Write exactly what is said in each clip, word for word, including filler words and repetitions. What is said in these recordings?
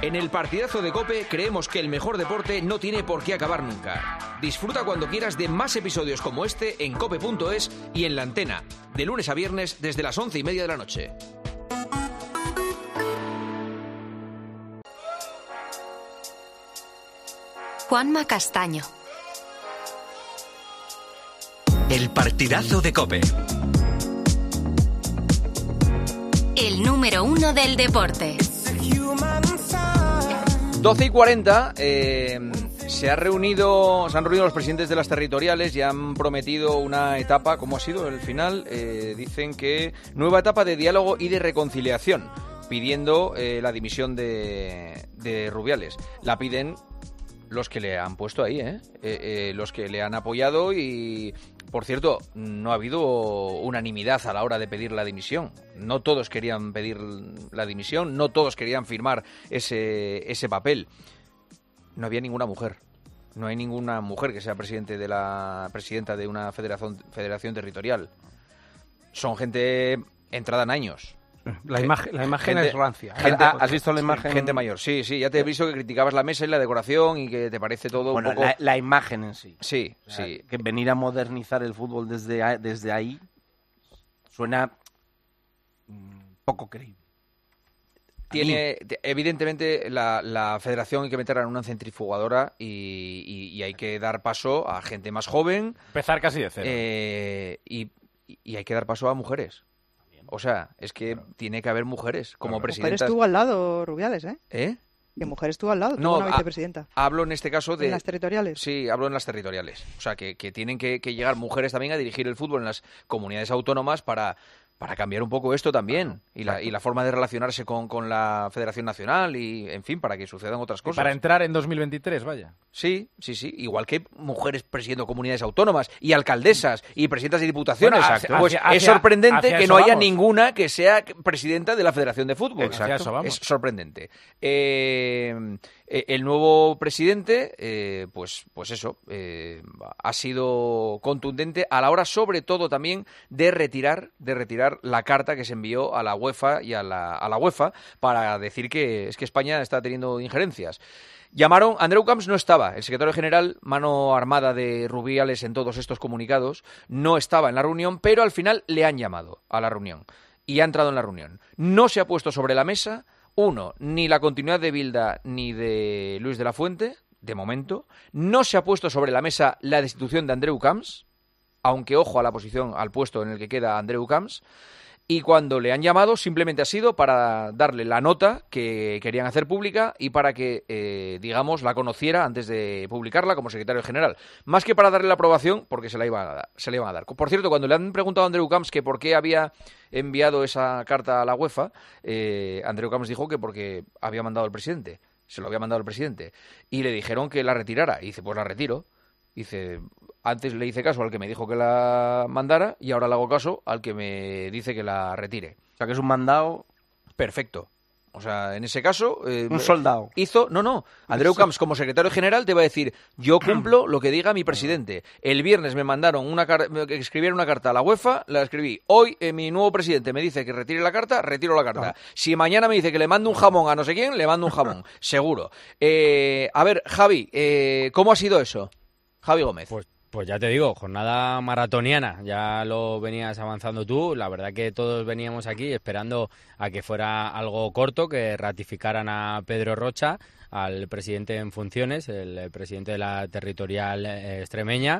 En el partidazo de COPE creemos que el mejor deporte no tiene por qué acabar nunca. Disfruta cuando quieras de más episodios como este en cope punto es y en la antena, de lunes a viernes desde las once y media de la noche. Juanma Castaño. El partidazo de COPE. El número uno del deporte. doce y cuarenta, eh, se, ha reunido, se han reunido los presidentes de las territoriales y han prometido una etapa. ¿Cómo ha sido el final? Eh, dicen que nueva etapa de diálogo y de reconciliación, pidiendo eh, la dimisión de, de Rubiales. La piden los que le han puesto ahí, ¿eh? Eh, eh, los que le han apoyado y, por cierto, no ha habido unanimidad a la hora de pedir la dimisión. No todos querían pedir la dimisión, no todos querían firmar ese, ese papel. No había ninguna mujer. No hay ninguna mujer que sea presidente de la presidenta de una federación, federación territorial. Son gente entrada en años. La imagen, la imagen gente, es rancia. Gente, ¿Has visto la imagen? Gente mayor, sí, sí. Ya te he visto que criticabas la mesa y la decoración y que te parece todo bueno, un poco... la, la imagen en sí. Sí, o sea, sí. Que venir a modernizar el fútbol desde, desde ahí suena mmm, poco creíble. Tiene, evidentemente, la, la federación hay que meterla en una centrifugadora y, y, y hay que dar paso a gente más joven. Empezar casi de cero. Eh, y, y hay que dar paso a mujeres. O sea, es que claro. tiene que haber mujeres como claro. presidentas. Mujer estuvo al lado, Rubiales, ¿eh? ¿Eh? Que mujer estuvo al lado, no, tuvo una vicepresidenta. A, hablo en este caso de... ¿En las territoriales? Sí, hablo en las territoriales. O sea, que, que tienen que, que llegar mujeres también a dirigir el fútbol en las comunidades autónomas para... para cambiar un poco esto también, claro, y, la, y la forma de relacionarse con, con la Federación Nacional y, en fin, para que sucedan otras cosas. Y para entrar en dos mil veintitrés, vaya. Sí, sí, sí. Igual que mujeres presidiendo comunidades autónomas y alcaldesas y presidentas de diputaciones. Bueno, hacia, pues hacia, es sorprendente que no haya vamos. ninguna que sea presidenta de la Federación de Fútbol. Exacto. Es sorprendente. Eh, el nuevo presidente, eh, pues, pues eso, eh, ha sido contundente a la hora, sobre todo también, de retirar, de retirar la carta que se envió a la UEFA y a la, a la UEFA para decir que es que España está teniendo injerencias. Llamaron, Andreu Camps no estaba, el secretario general, mano armada de Rubiales en todos estos comunicados, no estaba en la reunión, pero al final le han llamado a la reunión y ha entrado en la reunión. No se ha puesto sobre la mesa, uno, ni la continuidad de Bilda ni de Luis de la Fuente, de momento. No se ha puesto sobre la mesa la destitución de Andreu Camps, aunque ojo a la posición, al puesto en el que queda Andreu Camps, y cuando le han llamado simplemente ha sido para darle la nota que querían hacer pública y para que, eh, digamos, la conociera antes de publicarla como secretario general. Más que para darle la aprobación, porque se la iban a dar. Se la iban a dar. Por cierto, cuando le han preguntado a Andreu Camps que por qué había enviado esa carta a la UEFA, eh, Andreu Camps dijo que porque había mandado al presidente. Se lo había mandado al presidente. Y le dijeron que la retirara. Y dice, pues la retiro. Dice, antes le hice caso al que me dijo que la mandara y ahora le hago caso al que me dice que la retire. O sea, que es un mandado perfecto. O sea, en ese caso... Eh, un soldado. Hizo... No, no. Andreu Camps, como secretario general, te va a decir, yo cumplo lo que diga mi presidente. El viernes me mandaron una carta, escribieron una carta a la UEFA, la escribí. Hoy eh, mi nuevo presidente me dice que retire la carta, retiro la carta. No. Si mañana me dice que le mando un jamón a no sé quién, le mando un jamón. Seguro. Eh, a ver, Javi, eh, ¿cómo ha sido eso? Javi Gómez. Pues, pues ya te digo, jornada maratoniana, ya lo venías avanzando tú, la verdad que todos veníamos aquí esperando a que fuera algo corto, que ratificaran a Pedro Rocha, al presidente en funciones, el, el presidente de la territorial eh, extremeña,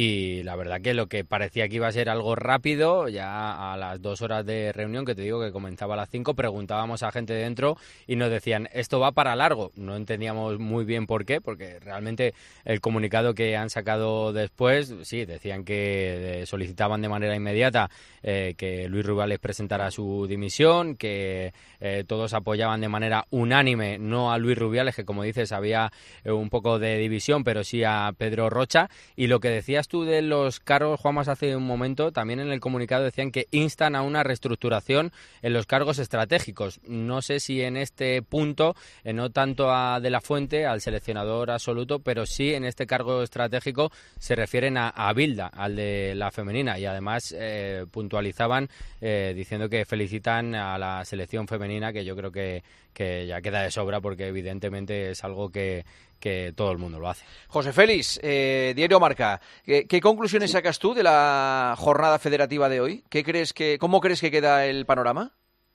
y la verdad que lo que parecía que iba a ser algo rápido, ya a las dos horas de reunión, que te digo que comenzaba a las cinco, preguntábamos a gente dentro y nos decían, esto va para largo. No entendíamos muy bien por qué, porque realmente el comunicado que han sacado después, sí, decían que solicitaban de manera inmediata eh, que Luis Rubiales presentara su dimisión, que eh, todos apoyaban de manera unánime, no a Luis Rubiales, que como dices había eh, un poco de división, pero sí a Pedro Rocha. Y lo que decías tú de los cargos, Juanmas, hace un momento, también en el comunicado decían que instan a una reestructuración en los cargos estratégicos. No sé si en este punto, eh, no tanto a De la Fuente, al seleccionador absoluto, pero sí en este cargo estratégico se refieren a, a Bilda, al de la femenina, y además eh, puntualizaban eh, diciendo que felicitan a la selección femenina, que yo creo que, que ya queda de sobra porque evidentemente es algo que, que todo el mundo lo hace. José Félix, eh, Diario Marca, ¿qué, ¿qué conclusiones sacas tú de la jornada federativa de hoy? ¿Qué crees que, ¿Cómo crees que queda el panorama?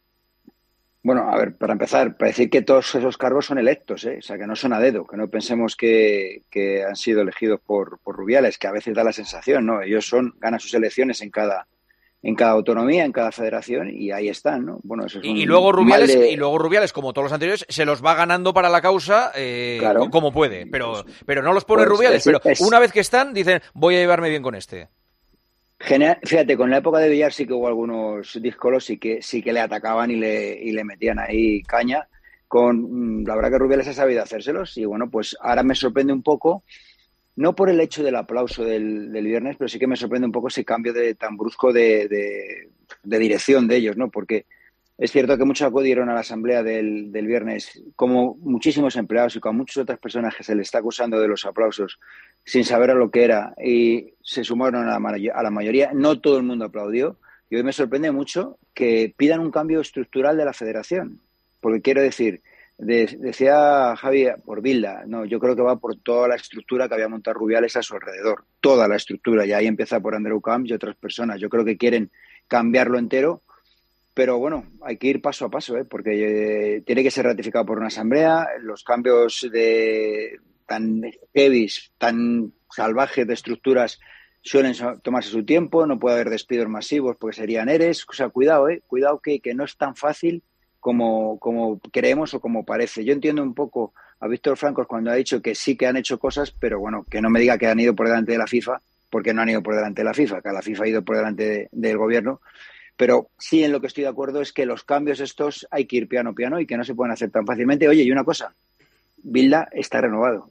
Bueno, a ver, para empezar, para decir que todos esos cargos son electos, ¿eh? O sea, que no son a dedo, que no pensemos que, que han sido elegidos por, por Rubiales, que a veces da la sensación, ¿no? Ellos son ganan sus elecciones en cada en cada autonomía, en cada federación, y ahí están, ¿no? Bueno, eso es un y, luego Rubiales, de... y luego Rubiales, como todos los anteriores, se los va ganando para la causa eh, claro. como puede, pero, pero no los pone pues Rubiales, es, pero es... una vez que están, dicen, voy a llevarme bien con este. Genial. Fíjate, con la época de Villar sí que hubo algunos díscolos sí que sí que le atacaban y le y le metían ahí caña. Con la verdad que Rubiales ha sabido hacérselos y bueno, pues ahora me sorprende un poco, no por el hecho del aplauso del, del viernes, pero sí que me sorprende un poco ese cambio de tan brusco de, de, de dirección de ellos, ¿no? Porque es cierto que muchos acudieron a la asamblea del, del viernes, como muchísimos empleados y con muchas otras personas que se les está acusando de los aplausos, sin saber a lo que era, y se sumaron a la, a la mayoría. No todo el mundo aplaudió, y hoy me sorprende mucho que pidan un cambio estructural de la federación, porque quiero decir, de, decía Javi, por Bilda, no, yo creo que va por toda la estructura que había montado Rubiales a su alrededor, toda la estructura, y ahí empieza por Andreu Camps y otras personas. Yo creo que quieren cambiarlo entero, pero bueno, hay que ir paso a paso, ¿eh? Porque eh, tiene que ser ratificado por una asamblea. Los cambios de tan heavy, tan salvajes de estructuras suelen tomarse su tiempo, no puede haber despidos masivos porque serían eres. O sea, cuidado, ¿eh? Cuidado que, que no es tan fácil como, como creemos o como parece. Yo entiendo un poco a Víctor Francos cuando ha dicho que sí que han hecho cosas, pero bueno, que no me diga que han ido por delante de la FIFA, porque no han ido por delante de la FIFA, que la FIFA ha ido por delante de, del gobierno. Pero sí, en lo que estoy de acuerdo es que los cambios estos hay que ir piano piano y que no se pueden hacer tan fácilmente. Oye, y una cosa, Bilda está renovado.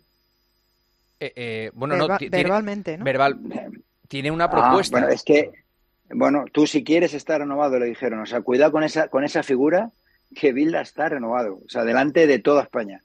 Eh, eh, bueno, Verba- no, tiene, verbalmente, ¿no? Verbal, tiene una propuesta. Ah, bueno, es que, bueno, tú si quieres está renovado, le dijeron. O sea, cuidado con esa, con esa figura, que Bilda está renovado. O sea, delante de toda España.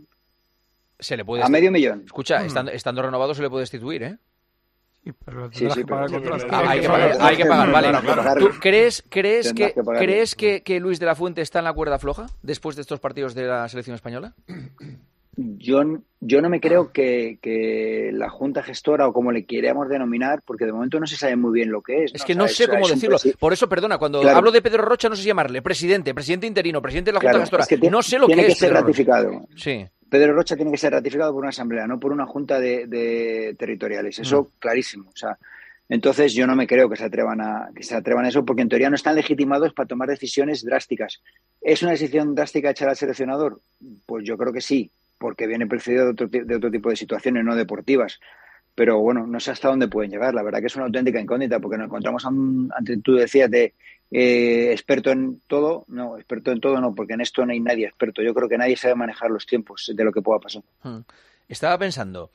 Se le puede a destitu- medio millón. Escucha, Hmm. estando, estando renovado se le puede destituir, ¿eh? Sí, pero Sí, tendrás sí, que pagar pero- el contrato. Ah, hay que Eso pagar, es- hay que pagar, vale. Claro, claro. ¿Tú crees, crees, Tendrás que, que pagarlo. ¿crees que, que Luis de la Fuente está en la cuerda floja después de estos partidos de la selección española? Yo, yo no me creo que, que la Junta Gestora, o como le queramos denominar, porque de momento no se sabe muy bien lo que es. Es ¿no? que O no sea, sé es- cómo es un decirlo. presi- Por eso, perdona, cuando Claro. hablo de Pedro Rocha no sé si llamarle presidente, presidente interino, presidente de la Junta Claro, Gestora. es que tiene- no sé lo tiene que, que es ser Pedro Rocha. ratificado. Sí. Pedro Rocha tiene que ser ratificado por una asamblea, no por una junta de, de territoriales. Eso, clarísimo. O sea, entonces yo no me creo que se atrevan a que se atrevan a eso, porque en teoría no están legitimados para tomar decisiones drásticas. ¿Es una decisión drástica echar al seleccionador? Pues yo creo que sí, porque viene precedido de otro, ti- de otro tipo de situaciones no deportivas. Pero bueno, no sé hasta dónde pueden llegar. La verdad que es una auténtica incógnita, porque nos encontramos, a un- ante tú decías, de eh, experto en todo. No, experto en todo no, porque en esto no hay nadie experto. Yo creo que nadie sabe manejar los tiempos de lo que pueda pasar. Hmm. Estaba pensando,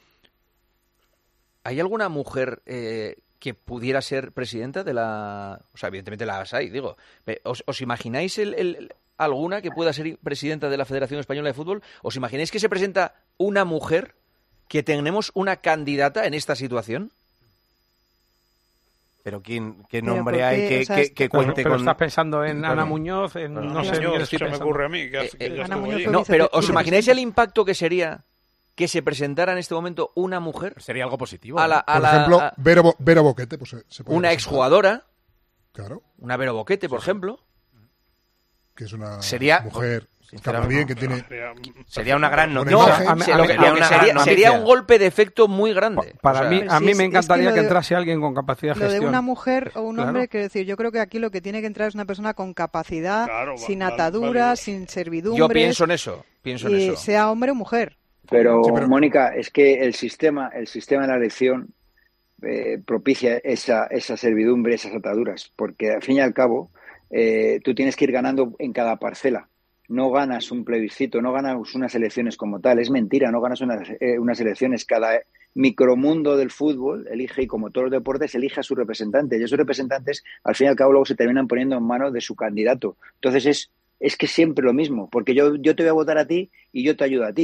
¿hay alguna mujer eh, que pudiera ser presidenta de la... O sea, evidentemente las hay, digo. Pe- ¿Os, os imagináis el, el- alguna que pueda ser presidenta de la Federación Española de Fútbol? ¿Os imagináis que se presenta una mujer, que tenemos una candidata en esta situación? Pero ¿quién, qué Pero nombre ¿por hay qué? que, O sea, que, es- que Pero, cuente pero con...? estás pensando en Claro. Ana Muñoz, en Claro. no sé, Yo- en quién yo- estoy se me pensando. ocurre a mí, que, hace- que Eh, ya eh, Ana estuvo Muñoz allí. fue No, pero ¿os vicepresidenta. imagináis el impacto que sería que se presentara en este momento una mujer Sería algo positivo. a la... ¿no? a Por la- ejemplo, a- Vero, Bo- Vero Boquete, pues se, se puede una presentar. exjugadora, Claro, una Vero Boquete, por ejemplo? que es una Sería- mujer que habla sinceramente, bien, que tiene... Sería- Sería una gran Buena noticia. imagen. a mí- Se- a lo mí- que- sería lo que una sería, gran sería noticia. un golpe de efecto muy grande. Para O sea, mí, Pero a sí, mí es- me es que encantaría lo que de- entrase alguien con capacidad de Lo de gestión. una mujer o un Claro. hombre, quiero decir, yo creo que aquí lo que tiene que entrar es una persona con capacidad, Claro, va- sin vale, ataduras, vale. sin servidumbres, yo pienso en eso, pienso en y eso. sea hombre o mujer. Pero, Sí, pero- Mónica, es que el sistema, el sistema de la elección eh, propicia esa, esa servidumbre, esas ataduras, porque al fin y al cabo eh, tú tienes que ir ganando en cada parcela. No ganas un plebiscito, no ganas unas elecciones como tal. Es mentira, no ganas unas, eh, unas elecciones. Cada micromundo del fútbol elige, y como todos los deportes, elige a sus representantes. Y esos representantes, al fin y al cabo, luego se terminan poniendo en manos de su candidato. Entonces es, es que siempre lo mismo, porque yo, yo te voy a votar a ti y yo te ayudo a ti.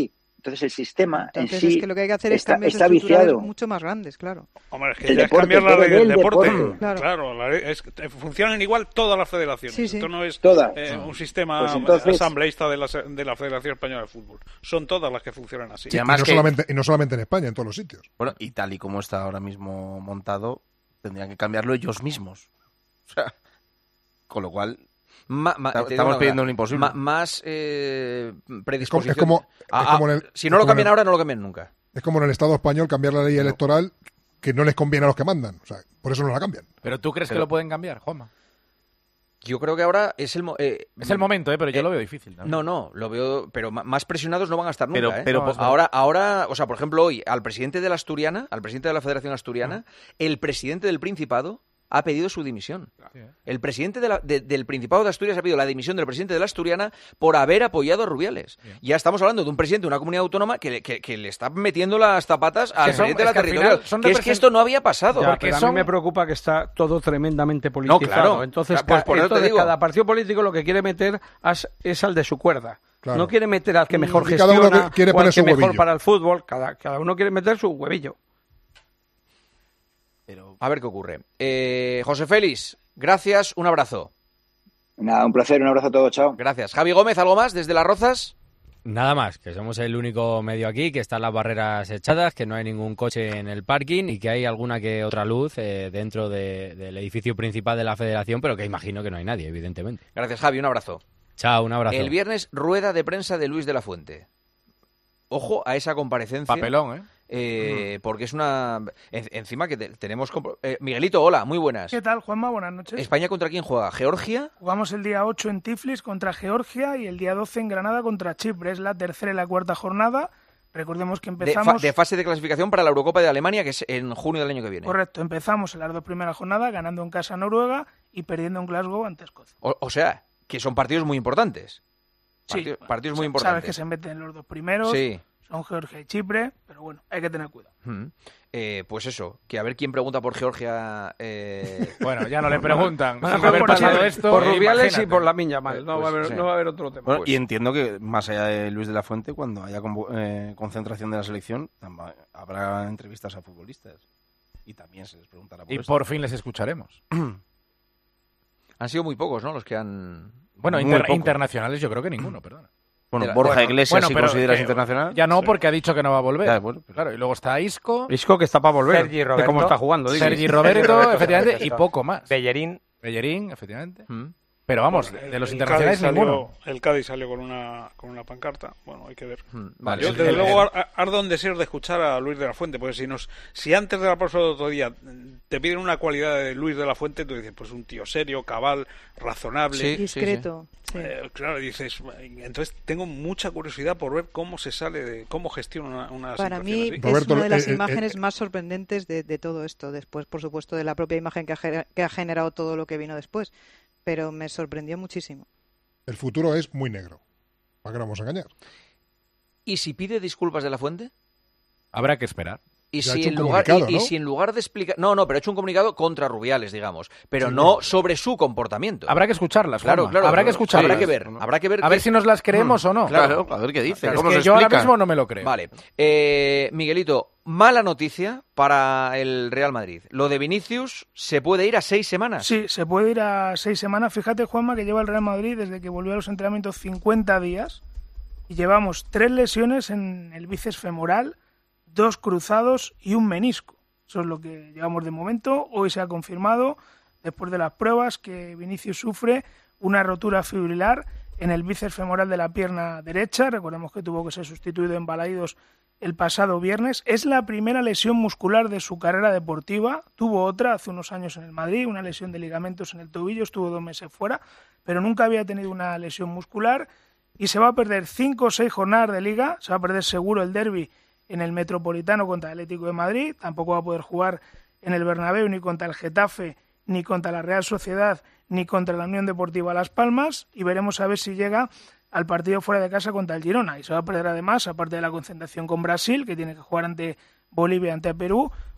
Entonces el sistema Entonces en sí es que lo que hay que hacer es está, cambios está estructurales viciado. mucho más grandes, claro. Hombre, es que El ya deporte, es cambiar la todo ley del del deporte. deporte. Claro. Claro, la ley- es, funcionan igual todas las federaciones. Sí, sí. Esto no es Todas. eh, un sistema Pues entonces- asambleísta de la, de la Federación Española de Fútbol. Son todas las que funcionan así. Y además y, no que- solamente, y no solamente en España, en todos los sitios. Bueno, y tal y como está ahora mismo montado, tendrían que cambiarlo ellos mismos. O sea, con lo cual, Ma- ma- Está- te digo estamos una pidiendo cosa, lo imposible. ma- más eh, predisposición. es como- a- es a- como en el- si no es lo como cambian en el- ahora, no lo cambian nunca. Es como en el Estado español cambiar la ley electoral que no les conviene a los que mandan. O sea, por eso no la cambian. ¿Pero tú crees Pero- que lo pueden cambiar, Juanma? Yo creo que ahora es el mo- eh, Es el momento, ¿eh? Pero yo eh, lo veo difícil. ¿no? No, no, lo veo, pero ma- más presionados no van a estar nunca. Pero- ¿eh? pero- No, pues- ahora, ahora, o sea, por ejemplo, hoy al presidente de la Asturiana, al presidente de la Federación Asturiana, el presidente del Principado ha pedido su dimisión. Sí, ¿eh? El presidente de la- de- del Principado de Asturias ha pedido la dimisión del presidente de la Asturiana por haber apoyado a Rubiales. Bien. Ya estamos hablando de un presidente de una comunidad autónoma que, le- que- que le está metiendo las zapatas al son- presidente de la es que al final territorial. son Que es que represent- esto no había pasado. Ya, porque pero a son- mí me preocupa que está todo tremendamente politizado. claro. Entonces, Pues por eso te entonces digo. cada partido político lo que quiere meter as- es al de su cuerda. Claro. No quiere meter al que mejor Y cada uno gestiona quiere o al poner que su mejor huevillo. para el fútbol. Cada, cada uno quiere meter su huevillo. pero A ver qué ocurre. Eh, José Félix, gracias, un abrazo. Nada, un placer, un abrazo a todos, chao. Gracias. Javi Gómez, ¿algo más desde Las Rozas? Nada más, que somos el único medio aquí, que están las barreras echadas, que no hay ningún coche en el parking y que hay alguna que otra luz eh, dentro de- del edificio principal de la federación, pero que imagino que no hay nadie, evidentemente. Gracias, Javi, un abrazo. Chao, un abrazo. El viernes, rueda de prensa de Luis de la Fuente. Ojo a esa comparecencia. Papelón, ¿eh? eh, porque es una... en- encima que te- tenemos... compro- eh, Miguelito, hola, muy buenas. ¿Qué tal, Juanma? Buenas noches. ¿España contra quién juega? ¿Georgia? Jugamos el día ocho en Tiflis contra Georgia y el día doce en Granada contra Chipre. Es la tercera y la cuarta jornada. Recordemos que De, fa- empezamos... de fase de clasificación para la Eurocopa de Alemania, que es en junio del año que viene. Correcto, empezamos en las dos primeras jornadas ganando en casa a Noruega y perdiendo en Glasgow ante Escocia. O, o sea, que son partidos muy importantes. Sí, Partidos, partidos muy Sabes importantes. que se meten los dos primeros, Sí. son Georgia y Chipre, pero bueno, hay que tener cuidado. Mm. Eh, pues eso, que a ver quién pregunta por Georgia. eh, Bueno, ya no le preguntan. Van a Sin haber preguntar pasado por- esto, por eh, Rubiales imagínate. y por la Minya mal. No, Pues, va a haber, sí. no va a haber otro tema. Bueno, Pues- y entiendo que más allá de Luis de la Fuente, cuando haya convo- eh, concentración de la selección, tam- habrá entrevistas a futbolistas. Y también se les preguntará por Y esto. por fin les escucharemos. han sido muy pocos, ¿no? Los que han. Bueno, Muy inter- poco. internacionales yo creo que ninguno, perdona. Bueno, de la- Borja bueno, Iglesias, Bueno, si pero consideras que- internacional. Ya no, porque ha dicho que no va a volver. Ya, bueno, pero- Claro, y luego está Isco, Isco que está para volver. Sergi de Roberto. cómo está jugando. digo. Sergi Roberto, Roberto, efectivamente, y perfecto. poco más. Bellerín. Bellerín, efectivamente. Mm. Pero vamos, Bueno, de los el internacionales Cádiz salió- ninguno. El Cádiz salió con una, con una pancarta. Bueno, hay que ver. Mm, Vale. Yo, el- desde el- luego, el- ar- ardo en deseos de escuchar a Luis de la Fuente, porque si nos si antes de la pausa del otro día te piden una cualidad de Luis de la Fuente, tú dices, pues un tío serio, cabal, razonable. Sí. Discreto. Sí. Eh, claro, dices, entonces tengo mucha curiosidad por ver cómo se sale de, cómo gestiona una, una Para situación mí así. es Roberto, una de las eh, eh, imágenes eh, más sorprendentes de, de todo esto. Después, por supuesto, de la propia imagen que ha, gener- que ha generado todo lo que vino después. Pero me sorprendió muchísimo. El futuro es muy negro. ¿Para qué nos vamos a engañar? ¿Y si pide disculpas de la Fuente? Habrá que esperar. Y Ya ha si, hecho en un lugar, y, comunicado, y ¿no? si en lugar de explicar... No, no, pero ha hecho un comunicado contra Rubiales, digamos. Pero Sí, no bueno. sobre su comportamiento. Habrá que escucharlas, Claro, Juanma. claro. Habrá que claro. escucharlas. Habrá que ver. Habrá que ver, A qué- ver si nos las creemos o no. Claro, a ver qué dice. Es ¿Cómo que se yo ahora explica? mismo no me lo creo. Vale. Eh, Miguelito, mala noticia para el Real Madrid. Lo de Vinicius se puede ir a seis semanas. Sí, se puede ir a seis semanas. Fíjate, Juanma, que lleva el Real Madrid desde que volvió a los entrenamientos cincuenta días y llevamos tres lesiones en el bíceps femoral, dos cruzados y un menisco. Eso es lo que llevamos de momento. Hoy se ha confirmado, después de las pruebas, que Vinicius sufre una rotura fibrilar en el bíceps femoral de la pierna derecha. Recordemos que tuvo que ser sustituido en Balaídos el pasado viernes. Es la primera lesión muscular de su carrera deportiva. Tuvo otra hace unos años en el Madrid, una lesión de ligamentos en el tobillo, estuvo dos meses fuera, pero nunca había tenido una lesión muscular y se va a perder cinco o seis jornadas de liga. Se va a perder seguro el derbi en el Metropolitano contra el Atlético de Madrid. Tampoco va a poder jugar en el Bernabéu ni contra el Getafe, ni contra la Real Sociedad, ni contra la Unión Deportiva Las Palmas, y veremos a ver si llega al partido fuera de casa contra el Girona. Y se va a perder además, aparte de la concentración con Brasil, que tiene que jugar ante Bolivia, ante Perú,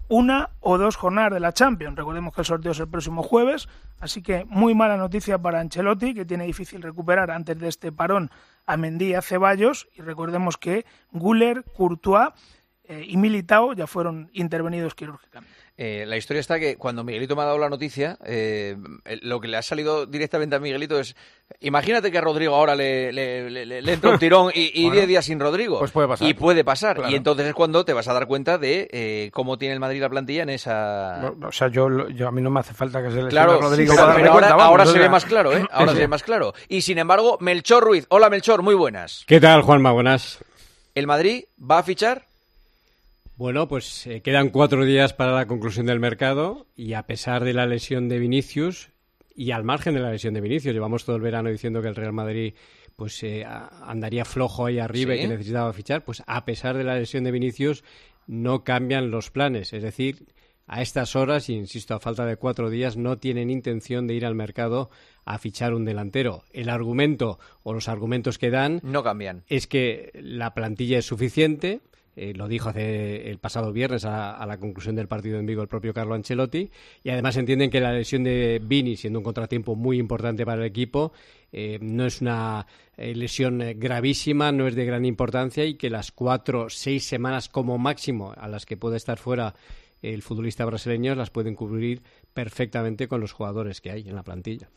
una o dos jornadas de la Champions. Recordemos que el sorteo es el próximo jueves, así que muy mala noticia para Ancelotti, que tiene difícil recuperar antes de este parón a Mendy y a Ceballos, y recordemos que Güler, Courtois eh, y Militao ya fueron intervenidos quirúrgicamente. Eh, la historia está que cuando Miguelito me ha dado la noticia, eh, lo que le ha salido directamente a Miguelito es, imagínate que a Rodrigo ahora le, le, le, le entra un tirón y, y bueno, diez días sin Rodrigo. Pues puede pasar. Y puede pasar. Claro. Y entonces es cuando te vas a dar cuenta de eh, cómo tiene el Madrid la plantilla en esa... O sea, yo, yo a mí no me hace falta que se le Claro, Rodrigo pero, para pero darme ahora, cuenta, vamos, ahora o se sea... ve más claro, ¿eh? Ahora se ve más claro. Y sin embargo, Melchor Ruiz. Hola, Melchor, muy buenas. ¿Qué tal, Juanma? Buenas. ¿El Madrid va a fichar? Bueno, pues eh, quedan cuatro días para la conclusión del mercado y a pesar de la lesión de Vinicius y al margen de la lesión de Vinicius, llevamos todo el verano diciendo que el Real Madrid pues eh, andaría flojo ahí arriba ¿Sí? y que necesitaba fichar, pues a pesar de la lesión de Vinicius no cambian los planes, es decir, a estas horas, y insisto, a falta de cuatro días, no tienen intención de ir al mercado a fichar un delantero. El argumento o los argumentos que dan no cambian. Es que la plantilla es suficiente. Eh, lo dijo hace el pasado viernes a, a la conclusión del partido en Vigo el propio Carlo Ancelotti, y además entienden que la lesión de Vini, siendo un contratiempo muy importante para el equipo, eh, no es una eh, lesión gravísima, no es de gran importancia, y que las cuatro, seis semanas como máximo a las que puede estar fuera el futbolista brasileño las pueden cubrir perfectamente con los jugadores que hay en la plantilla.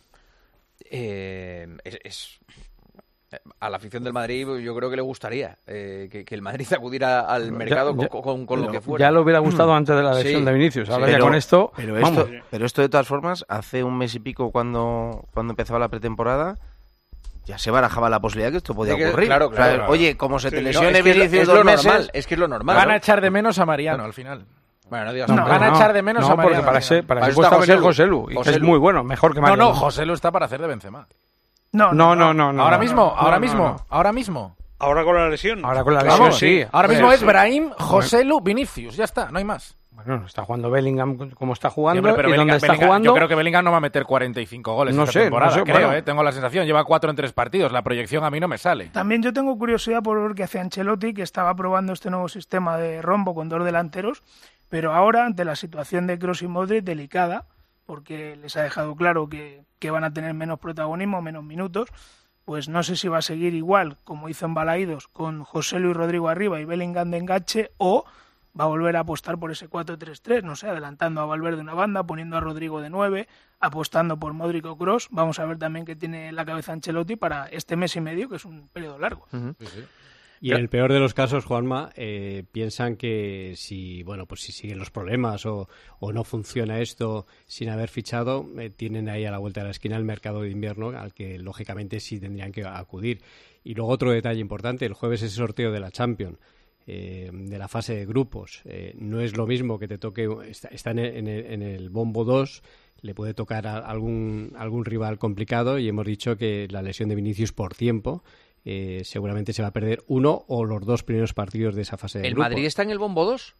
Eh, es... es... A la afición del Madrid yo creo que le gustaría eh, que, que el Madrid acudiera al mercado ya, ya, con, con, con lo que fuera. Ya le hubiera gustado antes de la lesión sí, de Vinicius. Ahora sí, ya pero, con esto... Pero vamos. esto, pero esto de todas formas, hace un mes y pico cuando, cuando empezaba la pretemporada, ya se barajaba la posibilidad de que esto podía que, ocurrir. Claro, claro, o sea, claro. Oye, como se te sí, lesione no, es que Vinicius es dos lo meses... normal, es que es lo normal. Van ¿no? a echar de menos a Mariano al final. Bueno, no digas no, no, van a no, echar de menos no, a Mariano. porque para ese, para para ese puesto va a venir José Lu. José Es muy bueno, mejor que Mariano. No, no, José Lu está para hacer de Benzema. No, no, no, no. no ahora no, mismo, no, ahora no, mismo, no. ahora mismo. Ahora con la lesión. Ahora con la lesión, Vamos, sí. Ahora Pues, mismo es sí. Brahim, José Lu, Vinicius. Ya está, no hay más. Bueno, está jugando Bellingham como está jugando. Sí, hombre, pero y Bellingham, donde está Bellingham, jugando... Yo creo que Bellingham no va a meter cuarenta y cinco goles no esta sé, temporada, no sé, creo, bueno. eh, tengo la sensación. Lleva cuatro en tres partidos. La proyección a mí no me sale. También yo tengo curiosidad por ver qué hace Ancelotti, que estaba probando este nuevo sistema de rombo con dos delanteros, pero ahora, ante la situación de Kroos y Modric, delicada, porque les ha dejado claro que, que van a tener menos protagonismo, menos minutos, pues no sé si va a seguir igual, como hizo en Balaídos, con José Luis Rodrigo arriba y Bellingham de enganche, o va a volver a apostar por ese cuatro tres tres, no sé, adelantando a Valverde una banda, poniendo a Rodrigo de nueve, apostando por Modric o Kroos. Vamos a ver también qué tiene en la cabeza Ancelotti para este mes y medio, que es un periodo largo. Uh-huh. Sí, sí. Y en el peor de los casos, Juanma, eh, piensan que si bueno pues si siguen los problemas o, o no funciona esto sin haber fichado, eh, tienen ahí a la vuelta de la esquina el mercado de invierno al que lógicamente sí tendrían que acudir. Y luego otro detalle importante, el jueves es el sorteo de la Champions, eh, de la fase de grupos. Eh, no es lo mismo que te toque, está, está en, el, en, el, en el bombo dos, le puede tocar a algún, algún rival complicado, y hemos dicho que la lesión de Vinicius por tiempo Eh, seguramente se va a perder uno o los dos primeros partidos de esa fase de ¿El grupos. Madrid está en el bombo dos?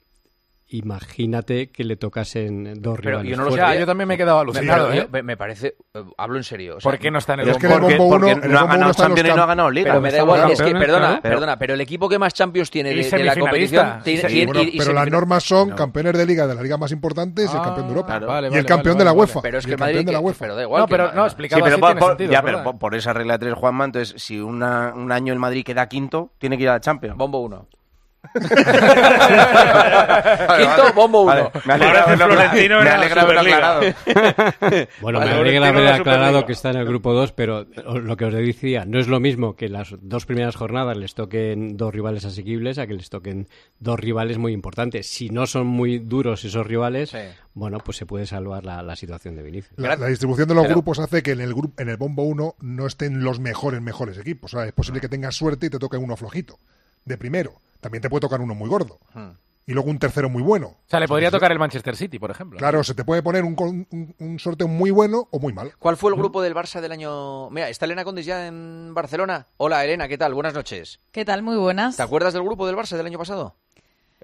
Imagínate que le tocasen dos Pero rivales. yo no lo Ya, sé. yo también me he quedado alucinado, me, ¿eh? me, me parece, eh, hablo en serio. O sea, ¿Por qué no está en el Pero es que bombo? en el Porque, bombo uno, porque en el no ha bombo uno ganado están los Champions y cam- no ha ganado Liga. Pero me da Estamos igual, es que, campeones, perdona, claro. perdona, pero el equipo que más Champions tiene Y de, de la semifinalista. competición... Sí, tiene- sí, y- Bueno, y- y pero las semifinal- normas son No. campeones de liga de la liga más importante y el Ah, campeón de Europa. claro. Vale, y vale, el campeón vale, de la vale, UEFA. Pero es y que el el Madrid... campeón de la que- UEFA. Pero da igual. No, que pero ma- no, ma- explicado Sí, pero así por, tiene por- sentido, ya, es pero verdad. por, por esa regla tres, Juanma, entonces si una, un año el Madrid queda quinto, tiene que ir a la Champions. Bombo uno. Vale, Quinto, vale. bombo uno. Vale, me alegra Parece haberlo Florentino me en la alegra haberlo Superliga. aclarado. Bueno, Vale, me alegra Florentino haber de la aclarado Superliga. que está en el grupo dos, pero lo que os decía, no es lo mismo que las dos primeras jornadas les toquen dos rivales asequibles a que les toquen dos rivales muy importantes. Si no son muy duros esos rivales, Sí. bueno, pues se puede salvar la, la situación de Vinicius. La, la distribución de los Pero- grupos hace que en el grupo en el bombo uno no estén los mejores mejores equipos. O sea, es posible que tengas suerte y te toque uno flojito de primero. También te puede tocar uno muy gordo. Hmm. Y luego un tercero muy bueno. O sea, le podría tocar el Manchester City, por ejemplo. Claro, se te puede poner un, con- un, un sorteo muy bueno o muy malo. ¿Cuál fue el grupo del Barça del año...? Mira, ¿está Elena Condes ya en Barcelona? Hola, Elena, ¿qué tal? Buenas noches. ¿Qué tal? Muy buenas. ¿Te acuerdas del grupo del Barça del año pasado?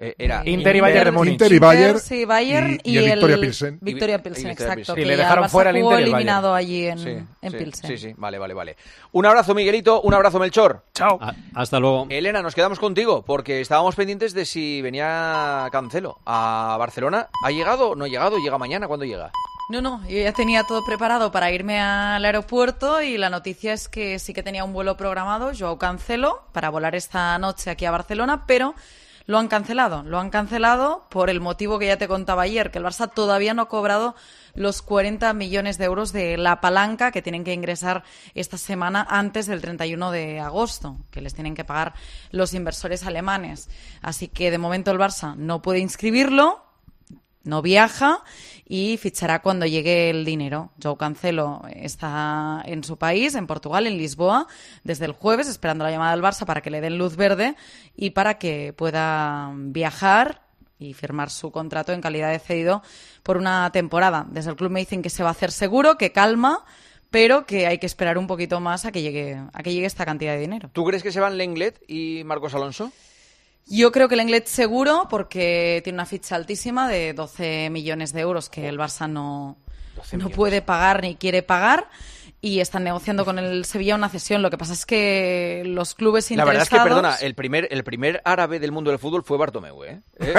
Eh, era Inter y Bayern de Múnich. Inter y Bayern. Sí, Bayern y, y, y el el Victoria Pilsen. Victoria Y- y Pilsen, Victoria exacto. Pilsen. Sí, que le ya dejaron el Barça fuera el jugó Inter y el eliminado Bayern. allí en, Sí, en sí, Pilsen. sí, sí, vale, vale, vale. Un abrazo, Miguelito, un abrazo, Melchor. Chao. A- hasta luego. Elena, nos quedamos contigo porque estábamos pendientes de si venía Cancelo a Barcelona. ¿Ha llegado? ¿No ha llegado? ¿Llega mañana? ¿Cuándo llega? No, no, yo ya tenía todo preparado para irme al aeropuerto y la noticia es que sí que tenía un vuelo programado, Joao Cancelo, para volar esta noche aquí a Barcelona, pero lo han cancelado. Lo han cancelado por el motivo que ya te contaba ayer, que el Barça todavía no ha cobrado los cuarenta millones de euros de la palanca que tienen que ingresar esta semana antes del treinta y uno de agosto, que les tienen que pagar los inversores alemanes. Así que de momento el Barça no puede inscribirlo, no viaja y fichará cuando llegue el dinero. Joao Cancelo está en su país, en Portugal, en Lisboa, desde el jueves, esperando la llamada del Barça para que le den luz verde y para que pueda viajar y firmar su contrato en calidad de cedido por una temporada. Desde el club me dicen que se va a hacer seguro, que calma, pero que hay que esperar un poquito más a que llegue, a que llegue esta cantidad de dinero. ¿Tú crees que se van Lenglet y Marcos Alonso? Yo creo que el Lenglet seguro, porque tiene una ficha altísima de doce millones de euros que el Barça no, no puede pagar ni quiere pagar. Y están negociando con el Sevilla una cesión. Lo que pasa es que los clubes La interesados... verdad es que, perdona, el primer, el primer árabe del mundo del fútbol fue Bartomeu, ¿eh? ¿Eh?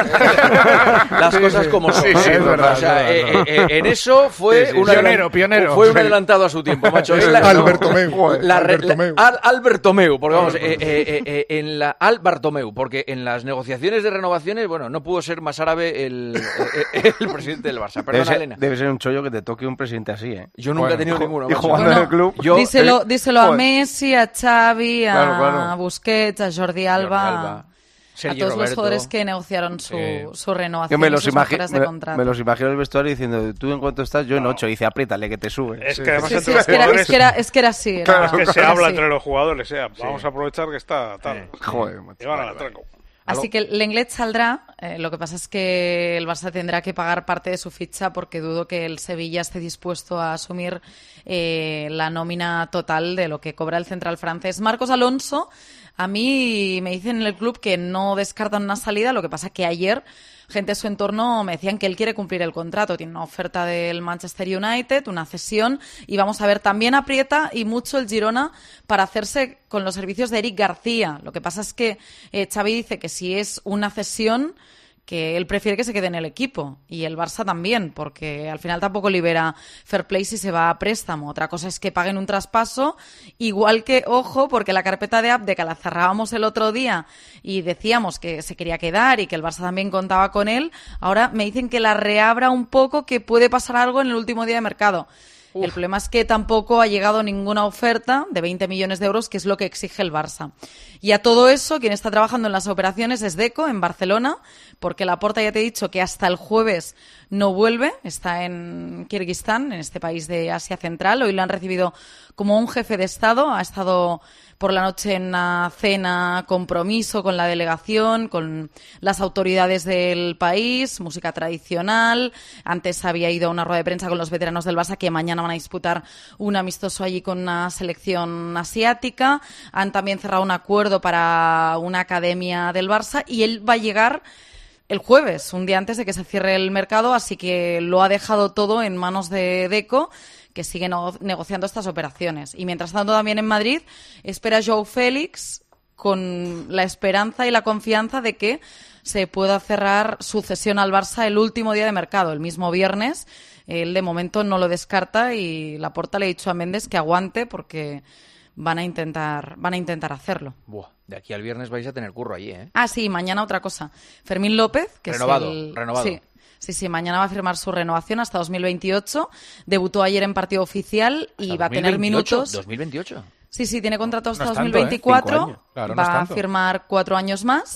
Las Sí, cosas sí. como son. Sí, sí, ¿eh? es verdad, O sea, es verdad, eh, eh, eh, en eso fue Sí, sí, un pionero, adelan- pionero. Fue un Sí. adelantado a su tiempo, macho. Es Es la- Albertomeu, la re- Albertomeu. la- Al- Albertomeu, porque vamos, eh, eh, eh, eh, en la Albertomeu, porque en las negociaciones de renovaciones, bueno, no pudo ser más árabe el, eh, eh, el presidente del Barça. Debe Perdona, ser, Elena. debe ser un chollo que te toque un presidente así, ¿eh? Yo nunca he tenido ninguno, Y macho. jugando Bueno, en el club. Yo- díselo, eh, díselo a joder. Messi, a Xavi, a Claro, claro. Busquets, a Jordi Alba, Jordi Alba, a Sergi todos los Roberto. jugadores que negociaron su, Sí. su renovación Yo me y los, sus imagi- mejoras de me, contrato. me los imagino en el vestuario diciendo, tú en cuanto estás, yo en ocho. Y dice, apriétale que te sube. Es que además Sí, sí, entre los es, que era, jugadores... es, que era, es que era así. Era, Claro, es que se era habla así. entre los jugadores, sea, vamos a aprovechar que está tal. Joder, macho. Llevan al atraco. Así que el Lenglet saldrá. Eh, lo que pasa es que el Barça tendrá que pagar parte de su ficha porque dudo que el Sevilla esté dispuesto a asumir eh, la nómina total de lo que cobra el central francés. Marcos Alonso, a mí me dicen en el club que no descartan una salida. Lo que pasa es que ayer gente de su entorno me decían que él quiere cumplir el contrato. Tiene una oferta del Manchester United, una cesión, y vamos a ver, también aprieta y mucho el Girona para hacerse con los servicios de Eric García. Lo que pasa es que eh, Xavi dice que si es una cesión, que él prefiere que se quede en el equipo, y el Barça también, porque al final tampoco libera fair play si se va a préstamo. Otra cosa es que paguen un traspaso, igual que, ojo, porque la carpeta de Abde, la cerrábamos el otro día y decíamos que se quería quedar y que el Barça también contaba con él, ahora me dicen que la reabra un poco, que puede pasar algo en el último día de mercado. Uf. El problema es que tampoco ha llegado ninguna oferta de veinte millones de euros, que es lo que exige el Barça. Y a todo eso, quien está trabajando en las operaciones es Deco, en Barcelona, porque Laporta, ya te he dicho, que hasta el jueves no vuelve, está en Kirguistán, en este país de Asia Central. Hoy lo han recibido como un jefe de Estado, ha estado por la noche en una cena compromiso con la delegación, con las autoridades del país, música tradicional. Antes había ido a una rueda de prensa con los veteranos del Barça, que mañana van a disputar un amistoso allí con una selección asiática. Han también cerrado un acuerdo para una academia del Barça y él va a llegar el jueves, un día antes de que se cierre el mercado, así que lo ha dejado todo en manos de Deco, que sigue no- negociando estas operaciones. Y mientras tanto, también en Madrid, espera Joao Félix con la esperanza y la confianza de que se pueda cerrar su cesión al Barça el último día de mercado, el mismo viernes. Él de momento no lo descarta y Laporta le ha dicho a Méndez que aguante porque van a intentar, van a intentar hacerlo. Buah, de aquí al viernes vais a tener curro allí, ¿eh? Ah, sí, mañana otra cosa. Fermín López, que Renovado, es el... renovado. Sí, sí, sí, mañana va a firmar su renovación hasta dos mil veintiocho. Debutó ayer en partido oficial y Hasta va a tener dos mil veintiocho, minutos. dos mil veintiocho. Sí, sí, tiene contrato hasta No es dos mil tanto, ¿eh? veinticuatro. Cinco años. Claro, no va es a tanto. firmar cuatro años más.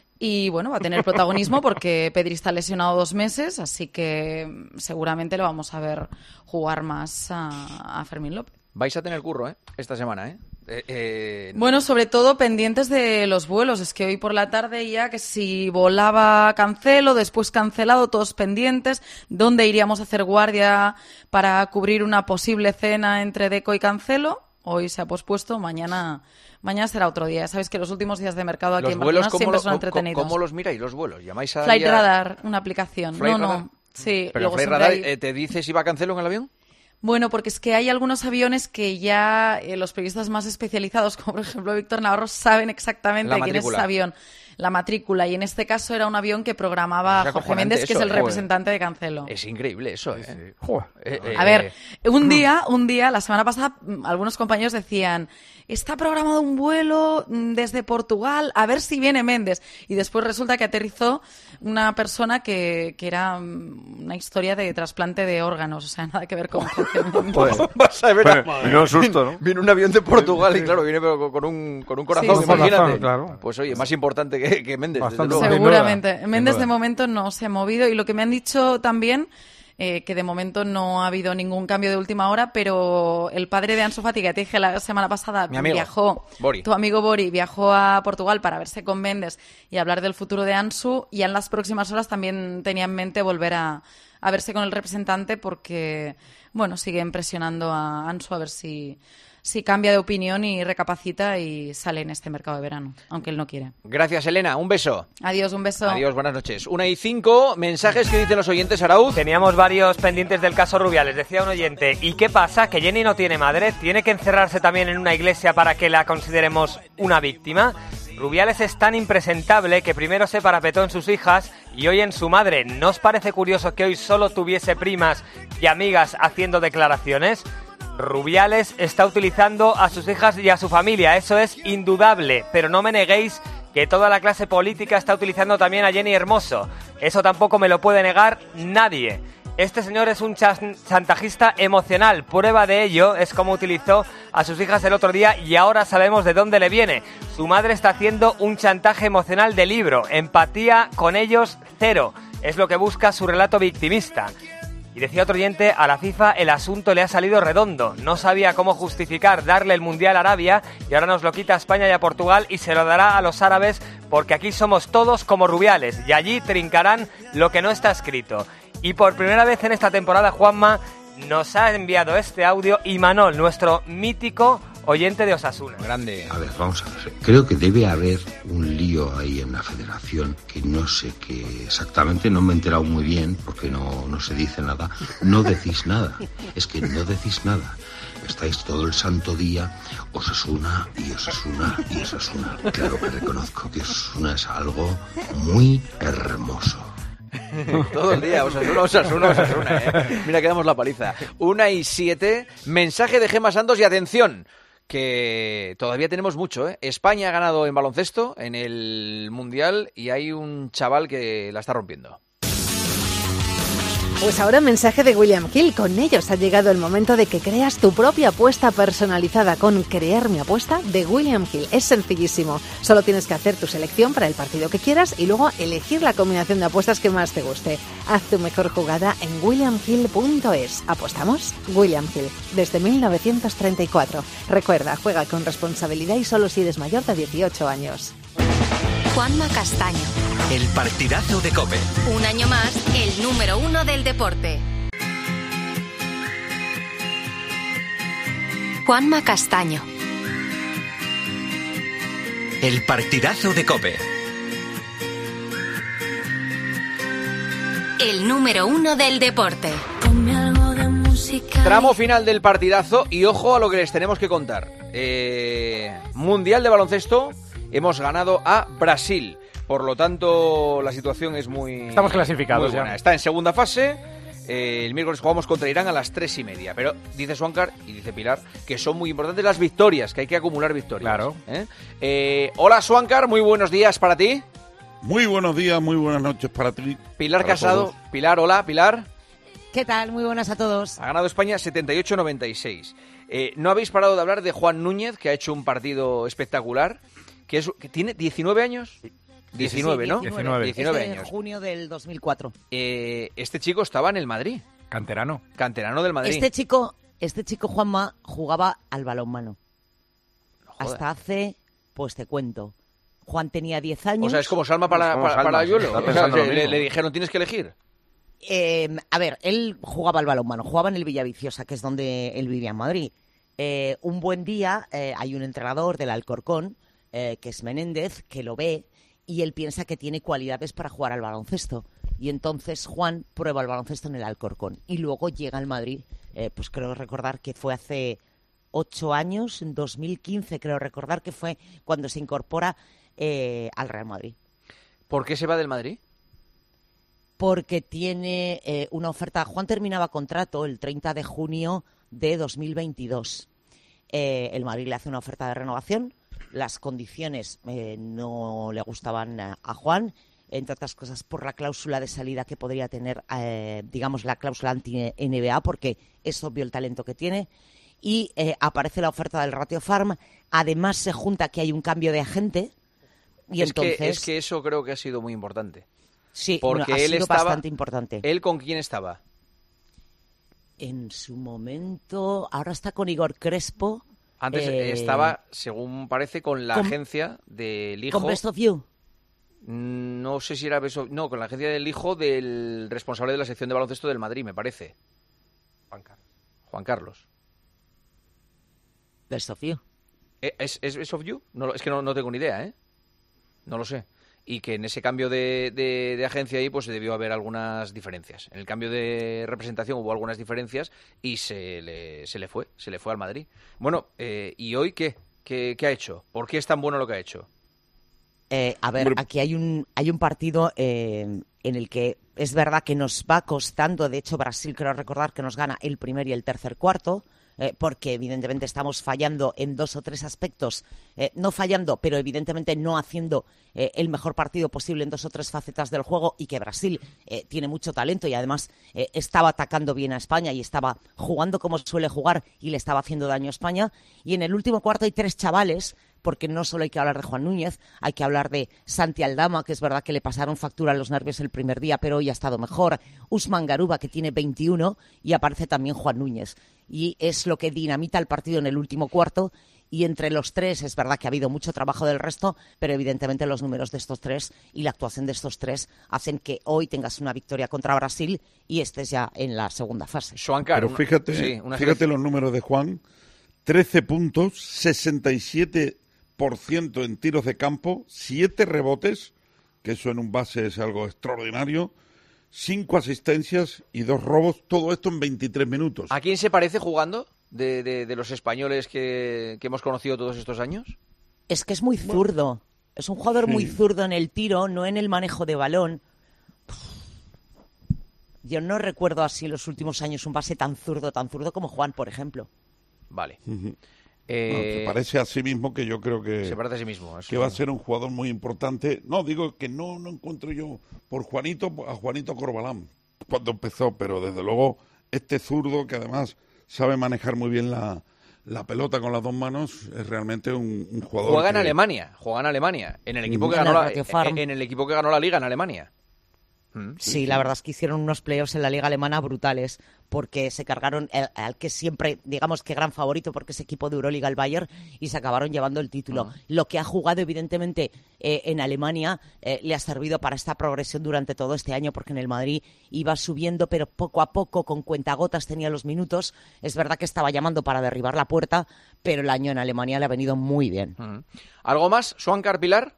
Y bueno, va a tener protagonismo porque Pedri está lesionado dos meses, así que mm, seguramente lo vamos a ver jugar más a, a Fermín López. Vais a tener curro, ¿eh? Esta semana, ¿eh? Eh, eh, Bueno, sobre todo pendientes de los vuelos. Es que hoy por la tarde ya que si volaba Cancelo, después cancelado, todos pendientes. ¿Dónde iríamos a hacer guardia para cubrir una posible cena entre Deco y Cancelo? Hoy se ha pospuesto, mañana mañana será otro día. Sabéis que los últimos días de mercado aquí los en vuelos, Barcelona siempre lo, son entretenidos. ¿Cómo los miráis los vuelos? ¿Llamáis a Flight ya... Radar, una aplicación. ¿Flight no, Radar? no. Sí, ¿Pero luego Flight siempre Radar hay... eh, te dice si va a Cancelo en el avión? Bueno, porque es que hay algunos aviones que ya eh, los periodistas más especializados, como por ejemplo Víctor Navarro, saben exactamente quién es ese avión, la matrícula. Y en este caso era un avión que programaba Es Jorge Méndez, que eso, es el eh. representante de Cancelo. Es increíble eso, ¿eh? Sí, sí. Eh, eh, A ver, eh, un día, un día, la semana pasada, mm, algunos compañeros decían, está programado un vuelo mm, desde Portugal, a ver si viene Méndez. Y después resulta que aterrizó una persona que, que era mm, una historia de trasplante de órganos, o sea, nada que ver con Jorge Méndez. Pues, vas a ver, Bueno, vino un susto, ¿no? Viene un avión de Portugal y claro, viene pero con un, con un corazón, Sí, sí. imagínate. Corazón, claro. Pues oye, más importante que, que Méndez, desde Bastante. luego. Sin Seguramente. duda, Méndez sin de duda. momento no se ha movido y lo que me han dicho también, eh, que de momento no ha habido ningún cambio de última hora, pero el padre de Ansu Fati, que te dije la semana pasada, Mi amigo, viajó, Bori. tu amigo Bori, viajó a Portugal para verse con Méndez y hablar del futuro de Ansu, y en las próximas horas también tenía en mente volver a, a verse con el representante porque, bueno, siguen presionando a Ansu a ver si... si cambia de opinión y recapacita y sale en este mercado de verano, aunque él no quiere. Gracias, Elena. Un beso. Adiós, un beso. Adiós, buenas noches. Una y cinco, mensajes que dicen los oyentes, Arauz. Teníamos varios pendientes del caso Rubiales, decía un oyente. ¿Y qué pasa? ¿Que Jenny no tiene madre? ¿Tiene que encerrarse también en una iglesia para que la consideremos una víctima? Rubiales es tan impresentable que primero se parapetó en sus hijas y hoy en su madre. ¿No os parece curioso que hoy solo tuviese primas y amigas haciendo declaraciones? Rubiales está utilizando a sus hijas y a su familia, eso es indudable, pero no me neguéis que toda la clase política está utilizando también a Jenny Hermoso. Eso tampoco me lo puede negar nadie. Este señor es un chan- chantajista emocional. Prueba de ello es cómo utilizó a sus hijas el otro día y ahora sabemos de dónde le viene. Su madre está haciendo un chantaje emocional de libro. Empatía con ellos, cero. Es lo que busca su relato victimista. Y decía otro oyente, a la FIFA el asunto le ha salido redondo. No sabía cómo justificar darle el Mundial a Arabia y ahora nos lo quita a España y a Portugal y se lo dará a los árabes porque aquí somos todos como Rubiales y allí trincarán lo que no está escrito. Y por primera vez en esta temporada, Juanma nos ha enviado este audio Imanol, nuestro mítico oyente de Osasuna. Grande. A ver, vamos a ver. Creo que debe haber un lío ahí en la federación que no sé qué exactamente, no me he enterado muy bien porque no, no se dice nada. No decís nada. Es que no decís nada. Estáis todo el santo día Osasuna y Osasuna y Osasuna. Claro que reconozco que Osasuna es algo muy hermoso. Todo el día, Osasuna, Osasuna, Osasuna, ¿eh? Mira que damos la paliza. Una y siete, mensaje de Gemma Santos y atención, que todavía tenemos mucho, ¿eh? España ha ganado en baloncesto en el Mundial y hay un chaval que la está rompiendo. Pues ahora mensaje de William Hill. Con ellos ha llegado el momento de que creas tu propia apuesta personalizada con Crear mi apuesta de William Hill. Es sencillísimo. Solo tienes que hacer tu selección para el partido que quieras y luego elegir la combinación de apuestas que más te guste. Haz tu mejor jugada en william hill punto es. ¿Apostamos? William Hill, desde mil novecientos treinta y cuatro. Recuerda, juega con responsabilidad y solo si eres mayor de dieciocho años. Juanma Castaño. El partidazo de COPE. Un año más, el número uno del deporte. Juanma Castaño. El partidazo de COPE. El número uno del deporte. Tramo final del partidazo y ojo a lo que les tenemos que contar. Eh, Mundial de baloncesto, hemos ganado a Brasil. Por lo tanto, la situación es muy... Estamos clasificados muy buena. ya. Está en segunda fase. Eh, el miércoles jugamos contra Irán a las tres y media. Pero dice Swankar y dice Pilar que son muy importantes las victorias, que hay que acumular victorias. Claro. ¿Eh? Eh, hola Swankar, muy buenos días para ti. Muy buenos días, muy buenas noches para ti. Pilar para Casado. todos. Pilar, hola, Pilar. ¿Qué tal? Muy buenas a todos. Ha ganado España setenta y ocho a noventa y seis. Eh, no habéis parado de hablar de Juan Núñez, que ha hecho un partido espectacular, que, es, que tiene diecinueve años. diecinueve, Sí, ¿no? diecinueve. diecinueve Es de años. junio del dos mil cuatro. Eh, este chico estaba en el Madrid. Canterano. Canterano del Madrid. Este chico, este chico Juanma jugaba al balonmano. jodas. Hasta hace, pues te cuento. Juan tenía diez años. O sea, es como Salma para, como para, Salma, para sí, Ayuelo. está O sea, pensando lo le, mismo. le dijeron, tienes que elegir. Eh, a ver, él jugaba al balonmano, jugaba en el Villaviciosa, que es donde él vivía en Madrid. eh, un buen día eh, hay un entrenador del Alcorcón, eh, que es Menéndez, que lo ve y él piensa que tiene cualidades para jugar al baloncesto. Y entonces Juan prueba el baloncesto en el Alcorcón y luego llega al Madrid, eh, pues creo recordar que fue hace ocho años, en dos mil quince creo recordar que fue cuando se incorpora eh, al Real Madrid. ¿Por qué se va del Madrid? Porque tiene eh, una oferta. Juan terminaba contrato el treinta de junio de dos mil veintidós. Eh, el Madrid le hace una oferta de renovación. Las condiciones eh, no le gustaban a, a Juan, entre otras cosas por la cláusula de salida que podría tener, eh, digamos, la cláusula anti-N B A, porque es obvio el talento que tiene. Y eh, aparece la oferta del Ratio Farm. Además se junta que hay un cambio de agente. Y es, entonces... que, es que eso creo que ha sido muy importante. Sí, porque no, ha él sido estaba, bastante importante. ¿Él con quién estaba? En su momento, ahora está con Igor Crespo. Antes eh, estaba, según parece, con la con, agencia del hijo... ¿Con Best of You? No sé si era Best of... No, con la agencia del hijo del responsable de la sección de baloncesto del Madrid, me parece. Juan Carlos. Juan Carlos. Best of You. ¿Es, es Best of You? No, es que no, no tengo ni idea, ¿eh? No lo sé. Y que en ese cambio de, de, de agencia ahí pues debió haber algunas diferencias. En el cambio de representación hubo algunas diferencias y se le, se le fue, se le fue al Madrid. Bueno, eh, ¿y hoy qué? qué? ¿Qué ha hecho? ¿Por qué es tan bueno lo que ha hecho? Eh, a ver, aquí hay un, hay un partido eh, en el que es verdad que nos va costando. De hecho, Brasil, creo recordar que nos gana el primer y el tercer cuarto. Eh, porque evidentemente estamos fallando en dos o tres aspectos, eh, no fallando, pero evidentemente no haciendo eh, el mejor partido posible en dos o tres facetas del juego, y que Brasil eh, tiene mucho talento y además eh, estaba atacando bien a España y estaba jugando como suele jugar y le estaba haciendo daño a España. Y en el último cuarto hay tres chavales, porque no solo hay que hablar de Juan Núñez, hay que hablar de Santi Aldama, que es verdad que le pasaron factura a los nervios el primer día, pero hoy ha estado mejor. Usman Garuba, que tiene veintiuno, y aparece también Juan Núñez. Y es lo que dinamita el partido en el último cuarto. Y entre los tres es verdad que ha habido mucho trabajo del resto, pero evidentemente los números de estos tres y la actuación de estos tres hacen que hoy tengas una victoria contra Brasil y estés ya en la segunda fase. Pero fíjate, sí, fíjate los números de Juan: trece puntos, sesenta y siete por ciento en tiros de campo, siete rebotes, que eso en un base es algo extraordinario, cinco asistencias y dos robos, todo esto en veintitrés minutos. ¿A quién se parece jugando de, de, de los españoles que, que hemos conocido todos estos años? Es que es muy zurdo, es un jugador sí. muy zurdo en el tiro, no en el manejo de balón. Yo no recuerdo así en los últimos años un base tan zurdo, tan zurdo como Juan, por ejemplo. Vale. Uh-huh. Eh, bueno, se parece a sí mismo, que yo creo que, se parece a sí mismo, eso que va a ser un jugador muy importante. No, digo que no, no encuentro yo por Juanito, a Juanito Corbalán cuando empezó, pero desde luego este zurdo que además sabe manejar muy bien la, la pelota con las dos manos es realmente un, un jugador. Juega en que... Alemania, juega en Alemania, en el equipo que ganó la, en, en el equipo que ganó la liga en Alemania. Sí, sí, la verdad es que hicieron unos playoffs en la liga alemana brutales, porque se cargaron al, al que siempre, digamos que gran favorito, porque es equipo de Euroliga, el Bayern, y se acabaron llevando el título. Uh-huh. Lo que ha jugado evidentemente eh, en Alemania eh, le ha servido para esta progresión durante todo este año, porque en el Madrid iba subiendo, pero poco a poco, con cuentagotas tenía los minutos. Es verdad que estaba llamando para derribar la puerta, pero el año en Alemania le ha venido muy bien. Uh-huh. ¿Algo más, Swankar, Pilar?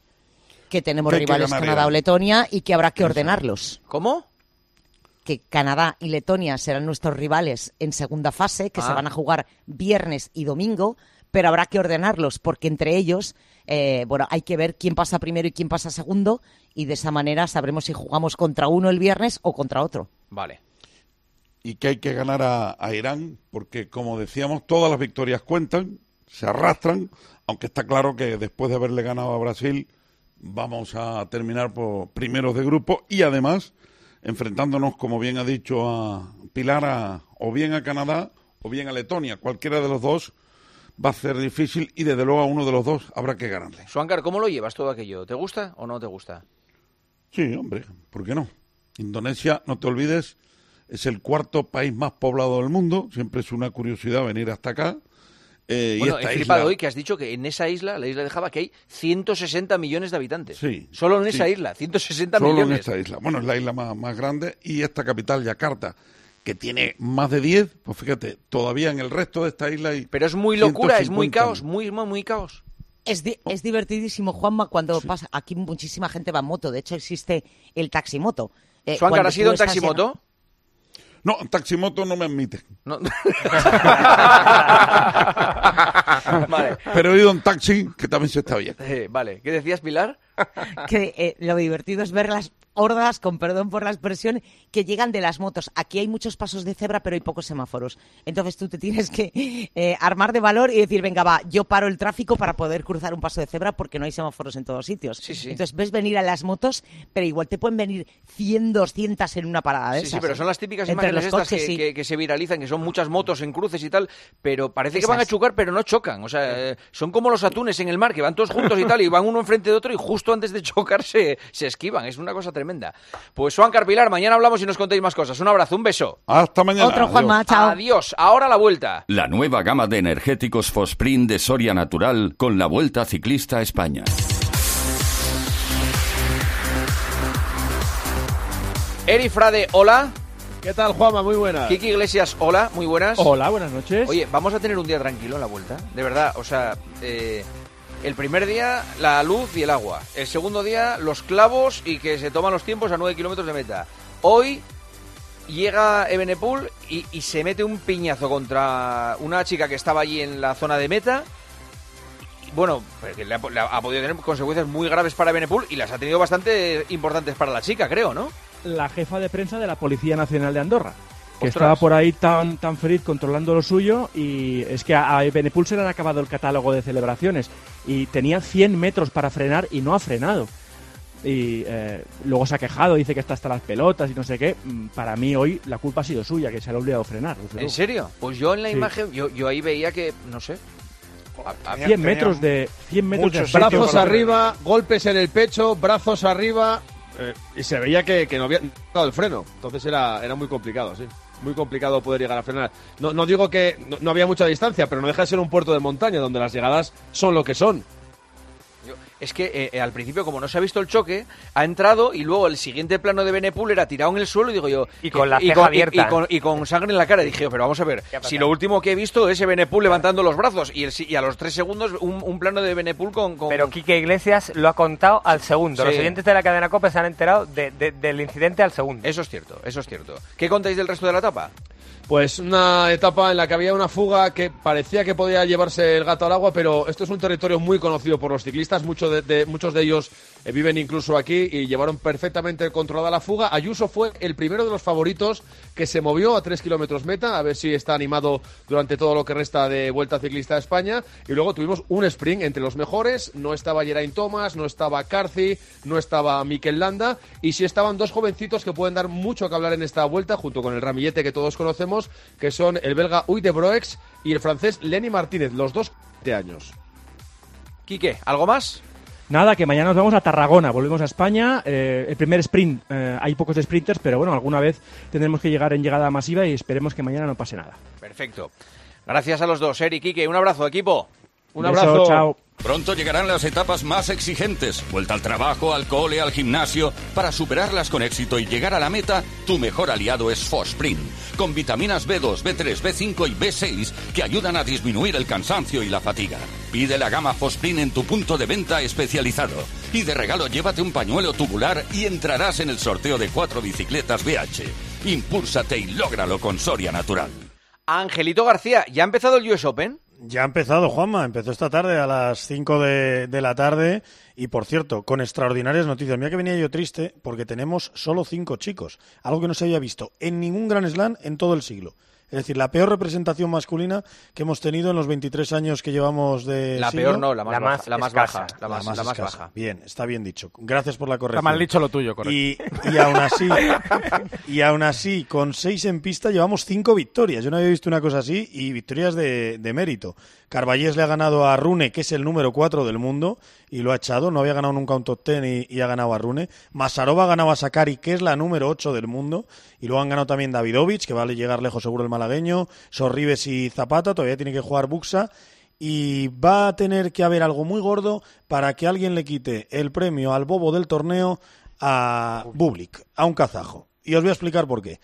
Que tenemos que rivales que Canadá o Letonia y que habrá que ordenarlos. ¿Cómo? Que Canadá y Letonia serán nuestros rivales en segunda fase, que ah. se van a jugar viernes y domingo, pero habrá que ordenarlos porque entre ellos, eh, bueno, hay que ver quién pasa primero y quién pasa segundo, y de esa manera sabremos si jugamos contra uno el viernes o contra otro. Vale. Y que hay que ganar a, a Irán, porque como decíamos, todas las victorias cuentan, se arrastran, aunque está claro que después de haberle ganado a Brasil vamos a terminar por primeros de grupo y además enfrentándonos, como bien ha dicho a Pilar, a, o bien a Canadá o bien a Letonia. Cualquiera de los dos va a ser difícil y desde luego a uno de los dos habrá que ganarle. Swankar, ¿cómo lo llevas todo aquello? ¿Te gusta o no te gusta? Sí, hombre, ¿por qué no? Indonesia, no te olvides, es el cuarto país más poblado del mundo. Siempre es una curiosidad venir hasta acá. Eh, bueno, y he flipado isla... hoy que has dicho que en esa isla, la isla de Java, que hay ciento sesenta millones de habitantes. Sí. Solo en sí. esa isla, ciento sesenta Solo millones. Solo en esta isla. Bueno, es la isla más, más grande, y esta capital, Yakarta, que tiene más de diez, pues fíjate, todavía en el resto de esta isla hay Pero es muy locura, es muy ciento cincuenta. caos, muy, muy, muy caos. Es, di- es divertidísimo, Juanma, cuando pasa. Aquí muchísima gente va en moto. De hecho, existe el taximoto. Eh, ¿Suancar cuando ha sido tú en estás taximoto? en- No, taximoto no me admite. No. Vale. Pero he ido en taxi, que también se está bien. Eh, vale, ¿qué decías, Pilar? que eh, lo divertido es ver las hordas, con perdón por la expresión, que llegan de las motos. Aquí hay muchos pasos de cebra, pero hay pocos semáforos. Entonces tú te tienes que eh, armar de valor y decir, venga, va, yo paro el tráfico para poder cruzar un paso de cebra porque no hay semáforos en todos sitios. Sí, sí. Entonces ves venir a las motos, pero igual te pueden venir cien, doscientas en una parada de Sí, esas, sí, pero ¿eh? son las típicas Entre imágenes los estas coches, que, sí. que- que se viralizan, que son muchas motos en cruces y tal, pero parece que Esas. van a chocar, pero no chocan. O sea, eh, son como los atunes en el mar, que van todos juntos y tal, y van uno enfrente de otro y justo antes de chocar se, se esquivan. Es una cosa tremenda. Pues Suancar, Pilar, mañana hablamos y nos contéis más cosas. Un abrazo, un beso. Hasta mañana. Otro, Juanma, chao. Adiós. Ahora la vuelta. La nueva gama de energéticos Fosprint de Soria Natural con la Vuelta Ciclista a España. Eri Frade, hola. ¿Qué tal, Juanma? Muy buenas. Kiki Iglesias, hola, muy buenas. Hola, buenas noches. Oye, vamos a tener un día tranquilo en la vuelta, de verdad. O sea, eh, el primer día la luz y el agua. El segundo día los clavos y que se toman los tiempos a nueve kilómetros de meta. Hoy llega Evenepoel y, y se mete un piñazo contra una chica que estaba allí en la zona de meta. Y, bueno, porque le ha, le ha podido tener consecuencias muy graves para Evenepoel y las ha tenido bastante importantes para la chica, creo, ¿no? La jefa de prensa de la Policía Nacional de Andorra, que Ostras. estaba por ahí tan, tan feliz controlando lo suyo, y es que a Evenepoel se le han acabado el catálogo de celebraciones y tenía cien metros para frenar y no ha frenado. Y eh, luego se ha quejado, dice que está hasta las pelotas y no sé qué. Mm, Para mí hoy la culpa ha sido suya, que se le ha olvidado frenar. desde ¿En luego. serio? Pues yo en la Sí. imagen, yo, yo ahí veía que, no sé... a- a- cien metros de cien metros de Muchos espacio brazos para- arriba, golpes en el pecho, brazos arriba, eh, y se veía que, que no había dado el freno. Entonces era, era muy complicado, sí. Muy complicado poder llegar a frenar. No, no digo que no, no había mucha distancia, pero no deja de ser un puerto de montaña donde las llegadas son lo que son. Yo- Es que eh, eh, al principio, como no se ha visto el choque, ha entrado y luego el siguiente plano de Evenepoel era tirado en el suelo y digo yo... Y con la y ceja con, abierta. Y, y con, y con sangre en la cara. Dije yo, pero vamos a ver, ¿Qué ha pasado? si lo último que he visto es Evenepoel levantando los brazos y, el, si- y a los tres segundos un, un plano de Evenepoel con... con... Pero Quique Iglesias lo ha contado al segundo. Sí. Los oyentes de la cadena COPE se han enterado de- de- del incidente al segundo. Eso es cierto, eso es cierto. ¿Qué contáis del resto de la etapa? Pues una etapa en la que había una fuga que parecía que podía llevarse el gato al agua, pero esto es un territorio muy conocido por los ciclistas. Muchos de, de- muchos de ellos eh, viven incluso aquí y llevaron perfectamente controlada la fuga. Ayuso fue el primero de los favoritos que se movió a tres kilómetros meta, a ver si está animado durante todo lo que resta de Vuelta Ciclista a España. Y luego tuvimos un sprint entre los mejores. No estaba Geraint Thomas, no estaba Carthy, no estaba Mikel Landa, y sí estaban dos jovencitos que pueden dar mucho que hablar en esta vuelta, junto con el ramillete que todos conocemos, que son el belga Huy de Broex y el francés Lenny Martínez, los dos de años. Quique, ¿algo más? Nada, que mañana nos vamos a Tarragona, volvemos a España. Eh, el primer sprint, eh, hay pocos sprinters, pero bueno, alguna vez tendremos que llegar en llegada masiva y esperemos que mañana no pase nada. Perfecto. Gracias a los dos, Eri, Quique. Un abrazo, equipo. Un abrazo, chao. Pronto llegarán las etapas más exigentes. Vuelta al trabajo, al cole, al gimnasio. Para superarlas con éxito y llegar a la meta, tu mejor aliado es Fosprint. Con vitaminas B dos, B tres, B cinco y B seis que ayudan a disminuir el cansancio y la fatiga. Pide la gama Fosprint en tu punto de venta especializado. Y de regalo llévate un pañuelo tubular y entrarás en el sorteo de cuatro bicicletas B H. Impúlsate y lógralo con Soria Natural. Angelito García, ¿ya ha empezado el U S Open? Ya ha empezado, Juanma. Empezó esta tarde a las cinco de, de la tarde. Y, por cierto, con extraordinarias noticias. Mira que venía yo triste porque tenemos solo cinco chicos. Algo que no se había visto en ningún Grand Slam en todo el siglo. Es decir, la peor representación masculina que hemos tenido en los veintitrés años que llevamos de La siglo. peor no, la más La baja. más La más escasa. baja. La más, La más la más escasa. baja. Bien, está bien dicho. Gracias por la corrección. Está mal dicho lo tuyo, correcto. Y, y aún así, y aún así, con seis en pista llevamos cinco victorias. Yo no había visto una cosa así, y victorias de, de mérito. Carballés le ha ganado a Rune, que es el número cuatro del mundo, y lo ha echado. No había ganado nunca un top ten y, y ha ganado a Rune. Masarova ha ganado a Sakari, que es la número ocho del mundo, y luego han ganado también Davidovich, que va a llegar lejos seguro el malagueño, Sorribes y Zapata. Todavía tiene que jugar Buxa. Y va a tener que haber algo muy gordo para que alguien le quite el premio al bobo del torneo a Bublik, a un kazajo. Y os voy a explicar por qué.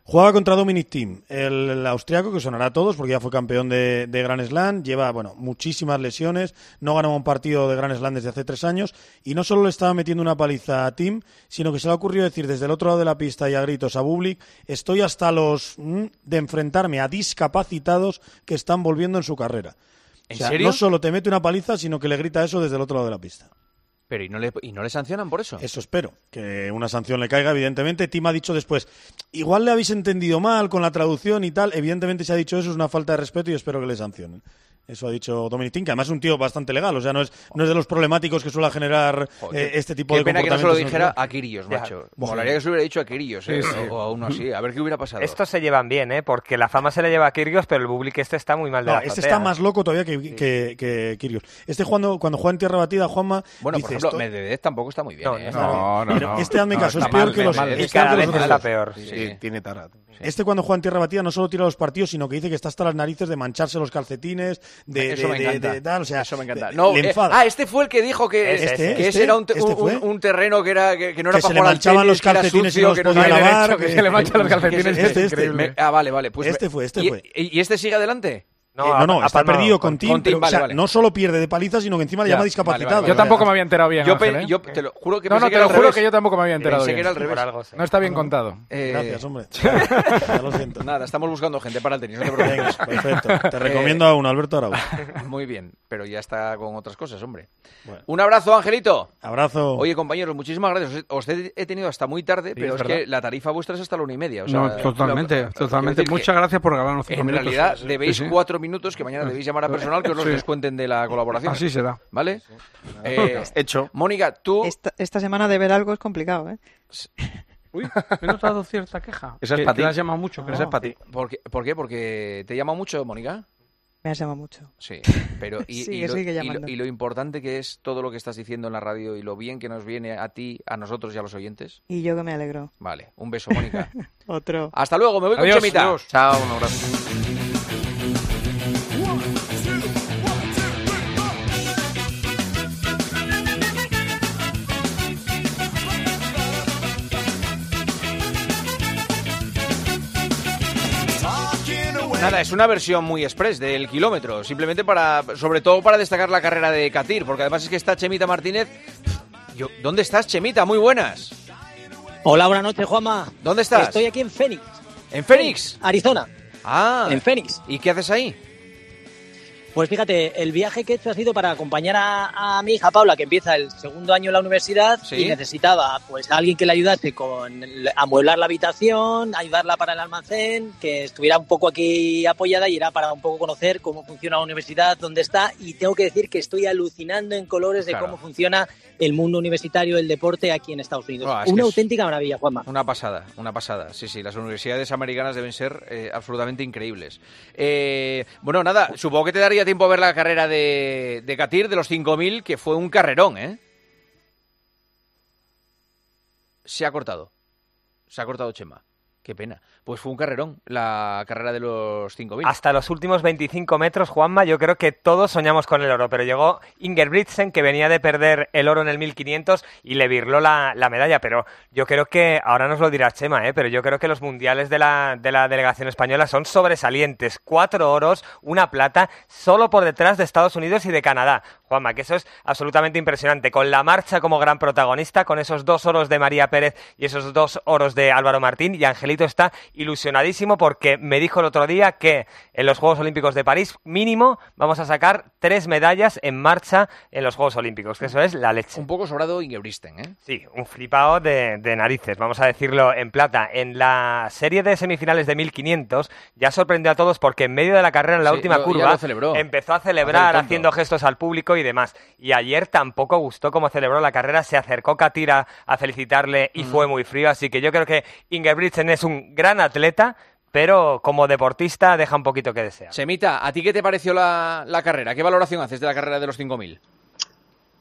Jugaba contra Dominic Thiem, el, el austriaco, que sonará a todos porque ya fue campeón de, de Grand Slam, lleva bueno muchísimas lesiones, no ganaba un partido de Grand Slam desde hace tres años y no solo le estaba metiendo una paliza a Thiem, sino que se le ha ocurrido decir desde el otro lado de la pista y a gritos a Bublik, estoy hasta los mm, de enfrentarme a discapacitados que están volviendo en su carrera. ¿En o sea, serio? No solo te mete una paliza, sino que le grita eso desde el otro lado de la pista. Pero ¿y no, le, ¿y no le sancionan por eso? Eso espero, que una sanción le caiga, evidentemente. Tim ha dicho después, igual le habéis entendido mal con la traducción y tal, evidentemente se ha dicho eso, es una falta de respeto y espero que le sancionen. Eso ha dicho Dominic Thiem, que además es un tío bastante legal, o sea, no es, no es de los problemáticos que suele generar eh, este tipo Qué de pena comportamientos. que no se lo dijera a Kyrgios, macho. Ya. Molaría que se lo hubiera dicho a Kyrgios, eh, Sí, sí. o a uno así, a ver qué hubiera pasado. Estos se llevan bien, ¿eh? Porque la fama se le lleva a Kyrgios, pero el Bublik este está muy mal de No, la este azotea. está más loco todavía que, que, que Kyrgios. Este jugando, cuando juega en tierra batida, Juanma Bueno, dice por ejemplo, esto- Medvedev tampoco está muy bien. No, ¿eh? no, no, Pero no. este, hazme caso, es peor que los- mal, es cada peor que vez los está otros. peor. Sí, Sí. Tiene tara. Este cuando juega en tierra batida no solo tira los partidos, sino que dice que está hasta las narices de mancharse los calcetines, de, Eso de, me de- encanta. de tal, o sea, Eso me encanta. le No, eh, enfada. ah, este fue el que dijo que, Este, que este, ese era un, te- este un- fue. un terreno que era que, que no era Que para se le jugar al manchaban tenis, los que era calcetines y sucio, no los que no podía tenía lavar, derecho, que- que se le manchan los que- calcetines. este, este. Increíble. Me- ah, vale, vale. Pues Este me- fue, este y, fue. ¿Y este sigue adelante? No, Eh, no, no, ha está palmado. perdido con Tim, Con Tim, pero, vale, o sea, vale. no solo pierde de paliza, sino que encima le Ya, llama vale, discapacitado. vale, Yo tampoco me había enterado bien, Yo, Ángel, pe- ¿eh? yo te lo juro que No, pensé no, que te era lo al juro revés. que yo tampoco me había enterado Pensé bien. que era al revés. Por algo, sí. No está bien contado. Eh, Gracias, hombre. Ya lo siento. Nada, estamos buscando gente para el tenis, no te preocupes. Venga, perfecto. Te recomiendo a un Alberto Arau. Muy bien, pero ya está con otras cosas, hombre. Bueno. Un abrazo, Angelito. Abrazo. Oye, compañeros, muchísimas gracias. Os he, he tenido hasta muy tarde, pero es es, verdad. que la tarifa vuestra es hasta la una y media. O sea, No, totalmente, lo- totalmente. quiero decir Muchas que gracias por regalarnos cinco En minutos. realidad, Sí, sí. debéis Sí, sí. cuatro minutos que mañana debéis llamar a personal que os los Sí. descuenten de la colaboración. Así será. ¿Vale? Eh, Hecho. Mónica, tú... Esta, esta semana de ver algo es complicado, ¿eh? Uy, he notado cierta queja. Esa es que, para que ti. la has llamado mucho. Que Esa es para ti. ¿Por qué? ¿Por qué? Porque te llama mucho, Mónica. Me has llamado mucho. Sí, pero y, Sigue, y lo, sigue y lo- llamando. y lo importante que es todo lo que estás diciendo en la radio y lo bien que nos viene a ti, a nosotros y a los oyentes. Y yo que me alegro. Vale, un beso, Mónica. Otro. Hasta luego, me voy Adiós, con Chemita. adiós. Chao, un abrazo. Nada, es una versión muy express del kilómetro, simplemente para, sobre todo para destacar la carrera de Katir, porque además es que está Chemita Martínez. Yo, ¿dónde estás, Chemita? Muy buenas. Hola, buenas noches, Juanma. ¿Dónde estás? Estoy aquí en Phoenix, ¿En Phoenix? Arizona. Ah. En Phoenix. ¿Y qué haces ahí? Pues fíjate, el viaje que he hecho ha sido para acompañar a, a mi hija Paula, que empieza el segundo año en la universidad, Sí. y necesitaba pues a alguien que le ayudase con el- amueblar la habitación, ayudarla para el almacén, que estuviera un poco aquí apoyada, y era para un poco conocer cómo funciona la universidad, dónde está, y tengo que decir que estoy alucinando en colores de Claro. cómo funciona el mundo universitario, el deporte aquí en Estados Unidos. Ah, es Una que es- auténtica maravilla, Juanma. Una pasada, una pasada. Sí, sí, las universidades americanas deben ser eh, absolutamente increíbles. Eh, bueno, nada, supongo que te daría tiempo a ver la carrera de, de Katir, de los cinco mil, que fue un carrerón, ¿eh? Se ha cortado. Se ha cortado Chema. Qué pena. Pues fue un carrerón, la carrera de los cinco mil. Hasta los últimos veinticinco metros, Juanma, yo creo que todos soñamos con el oro, pero llegó Ingebrigtsen, que venía de perder el oro en el mil quinientos y le virló la, la medalla, pero yo creo que, ahora nos lo dirá Chema, ¿eh? pero yo creo que los mundiales de la, de la delegación española son sobresalientes. Cuatro oros, una plata, solo por detrás de Estados Unidos y de Canadá. Juanma, que eso es absolutamente impresionante. Con la marcha como gran protagonista, con esos dos oros de María Pérez y esos dos oros de Álvaro Martín, y Angelito está ilusionadísimo porque me dijo el otro día que en los Juegos Olímpicos de París mínimo vamos a sacar tres medallas en marcha en los Juegos Olímpicos, que eso es la leche. Un poco sobrado Ingebrigtsen, ¿eh? Sí, un flipado de, de narices, vamos a decirlo en plata. En la serie de semifinales de mil quinientos ya sorprendió a todos porque en medio de la carrera, en la Sí, última lo- ya curva, lo celebró. empezó a Hacer celebrar el tonto. haciendo gestos al público y demás. Y ayer tampoco gustó cómo celebró la carrera, se acercó Katira a felicitarle y Mm. fue muy frío, así que yo creo que Ingebrigtsen es un gran atleta, pero como deportista deja un poquito que desear. Chemita, ¿a ti qué te pareció la, la carrera? ¿Qué valoración haces de la carrera de los cinco mil?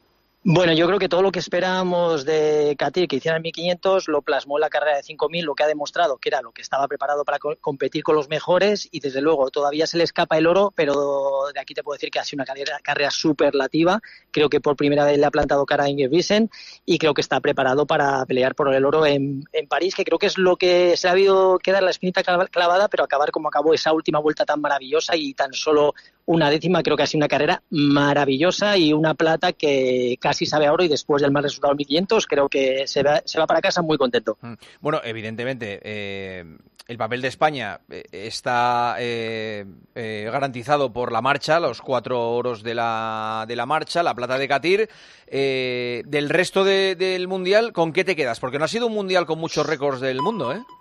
Bueno, yo creo que todo lo que esperábamos de Katir que hiciera en mil quinientos lo plasmó en la carrera de cinco mil, lo que ha demostrado que era lo que estaba preparado para co- competir con los mejores, y desde luego todavía se le escapa el oro, pero de aquí te puedo decir que ha sido una carrera, carrera superlativa. Creo que por primera vez le ha plantado cara a Ingebrigtsen y creo que está preparado para pelear por el oro en, en París, que creo que es lo que se ha habido quedar la espinita clav- clavada, pero acabar como acabó esa última vuelta tan maravillosa y tan solo una décima. Creo que ha sido una carrera maravillosa y una plata que casi sabe a oro, y después del mal resultado en mil quinientos creo que se va, se va para casa muy contento. Bueno, evidentemente, eh, el papel de España eh, está eh, eh, garantizado por la marcha, los cuatro oros de la, de la marcha, la plata de Katir. Eh, del resto de, del Mundial, ¿con qué te quedas? Porque no ha sido un Mundial con muchos récords del mundo, ¿eh?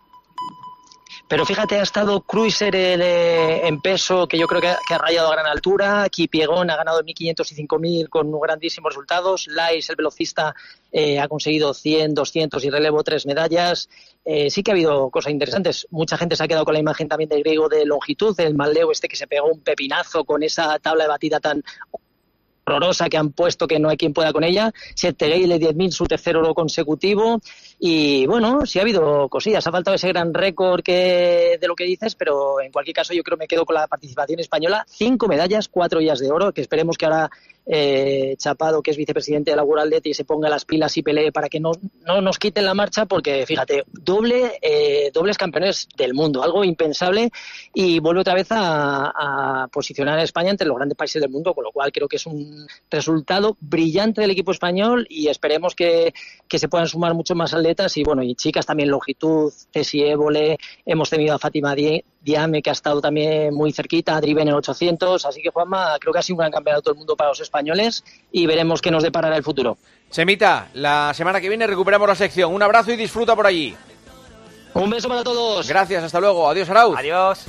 Pero fíjate, ha estado Cruiser en, eh, en peso, que yo creo que ha, que ha rayado a gran altura. Kipiegon ha ganado mil quinientos y cinco mil con grandísimos resultados. Lais, el velocista, eh, ha conseguido cien, doscientos y relevo tres medallas. Eh, sí que ha habido cosas interesantes. Mucha gente se ha quedado con la imagen también de griego de longitud, el Maldeo este que se pegó un pepinazo con esa tabla de batida tan horrorosa que han puesto, que no hay quien pueda con ella. Settegueile diez mil, su tercer oro consecutivo. Y bueno, sí ha habido cosillas. Ha faltado ese gran récord que de lo que dices, pero en cualquier caso yo creo que me quedo con la participación española. Cinco medallas, cuatro ellas de oro, que esperemos que ahora eh, Chapado, que es vicepresidente de la World Athletic, se ponga las pilas y pelee para que no, no nos quiten la marcha, porque fíjate, doble eh, dobles campeones del mundo, algo impensable, y vuelve otra vez a, a posicionar a España entre los grandes países del mundo, con lo cual creo que es un resultado brillante del equipo español, y esperemos que, que se puedan sumar muchos más atletas, y bueno, y chicas también, longitud, Ceci Évole, hemos tenido a Fátima Di- Diame, que ha estado también muy cerquita, a Driven en ochocientos, así que Juanma, creo que ha sido un gran campeonato del mundo para los españoles, y veremos qué nos deparará el futuro. Chemita, la semana que viene recuperamos la sección. Un abrazo y disfruta por allí. Un beso para todos. Gracias, hasta luego. Adiós, Arauz. Adiós.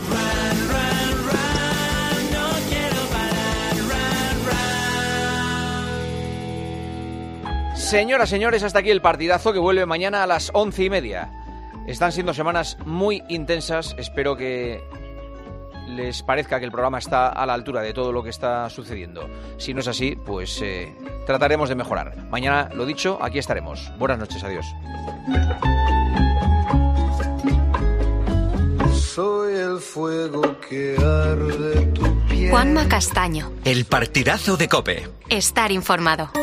Señoras, señores, hasta aquí el partidazo que vuelve mañana a las once y media. Están siendo semanas muy intensas. Espero que les parezca que el programa está a la altura de todo lo que está sucediendo. Si no es así, pues eh, trataremos de mejorar. Mañana, lo dicho, aquí estaremos. Buenas noches, adiós. Soy el fuego que arde tu piel. Juanma Castaño. El partidazo de COPE. Estar informado.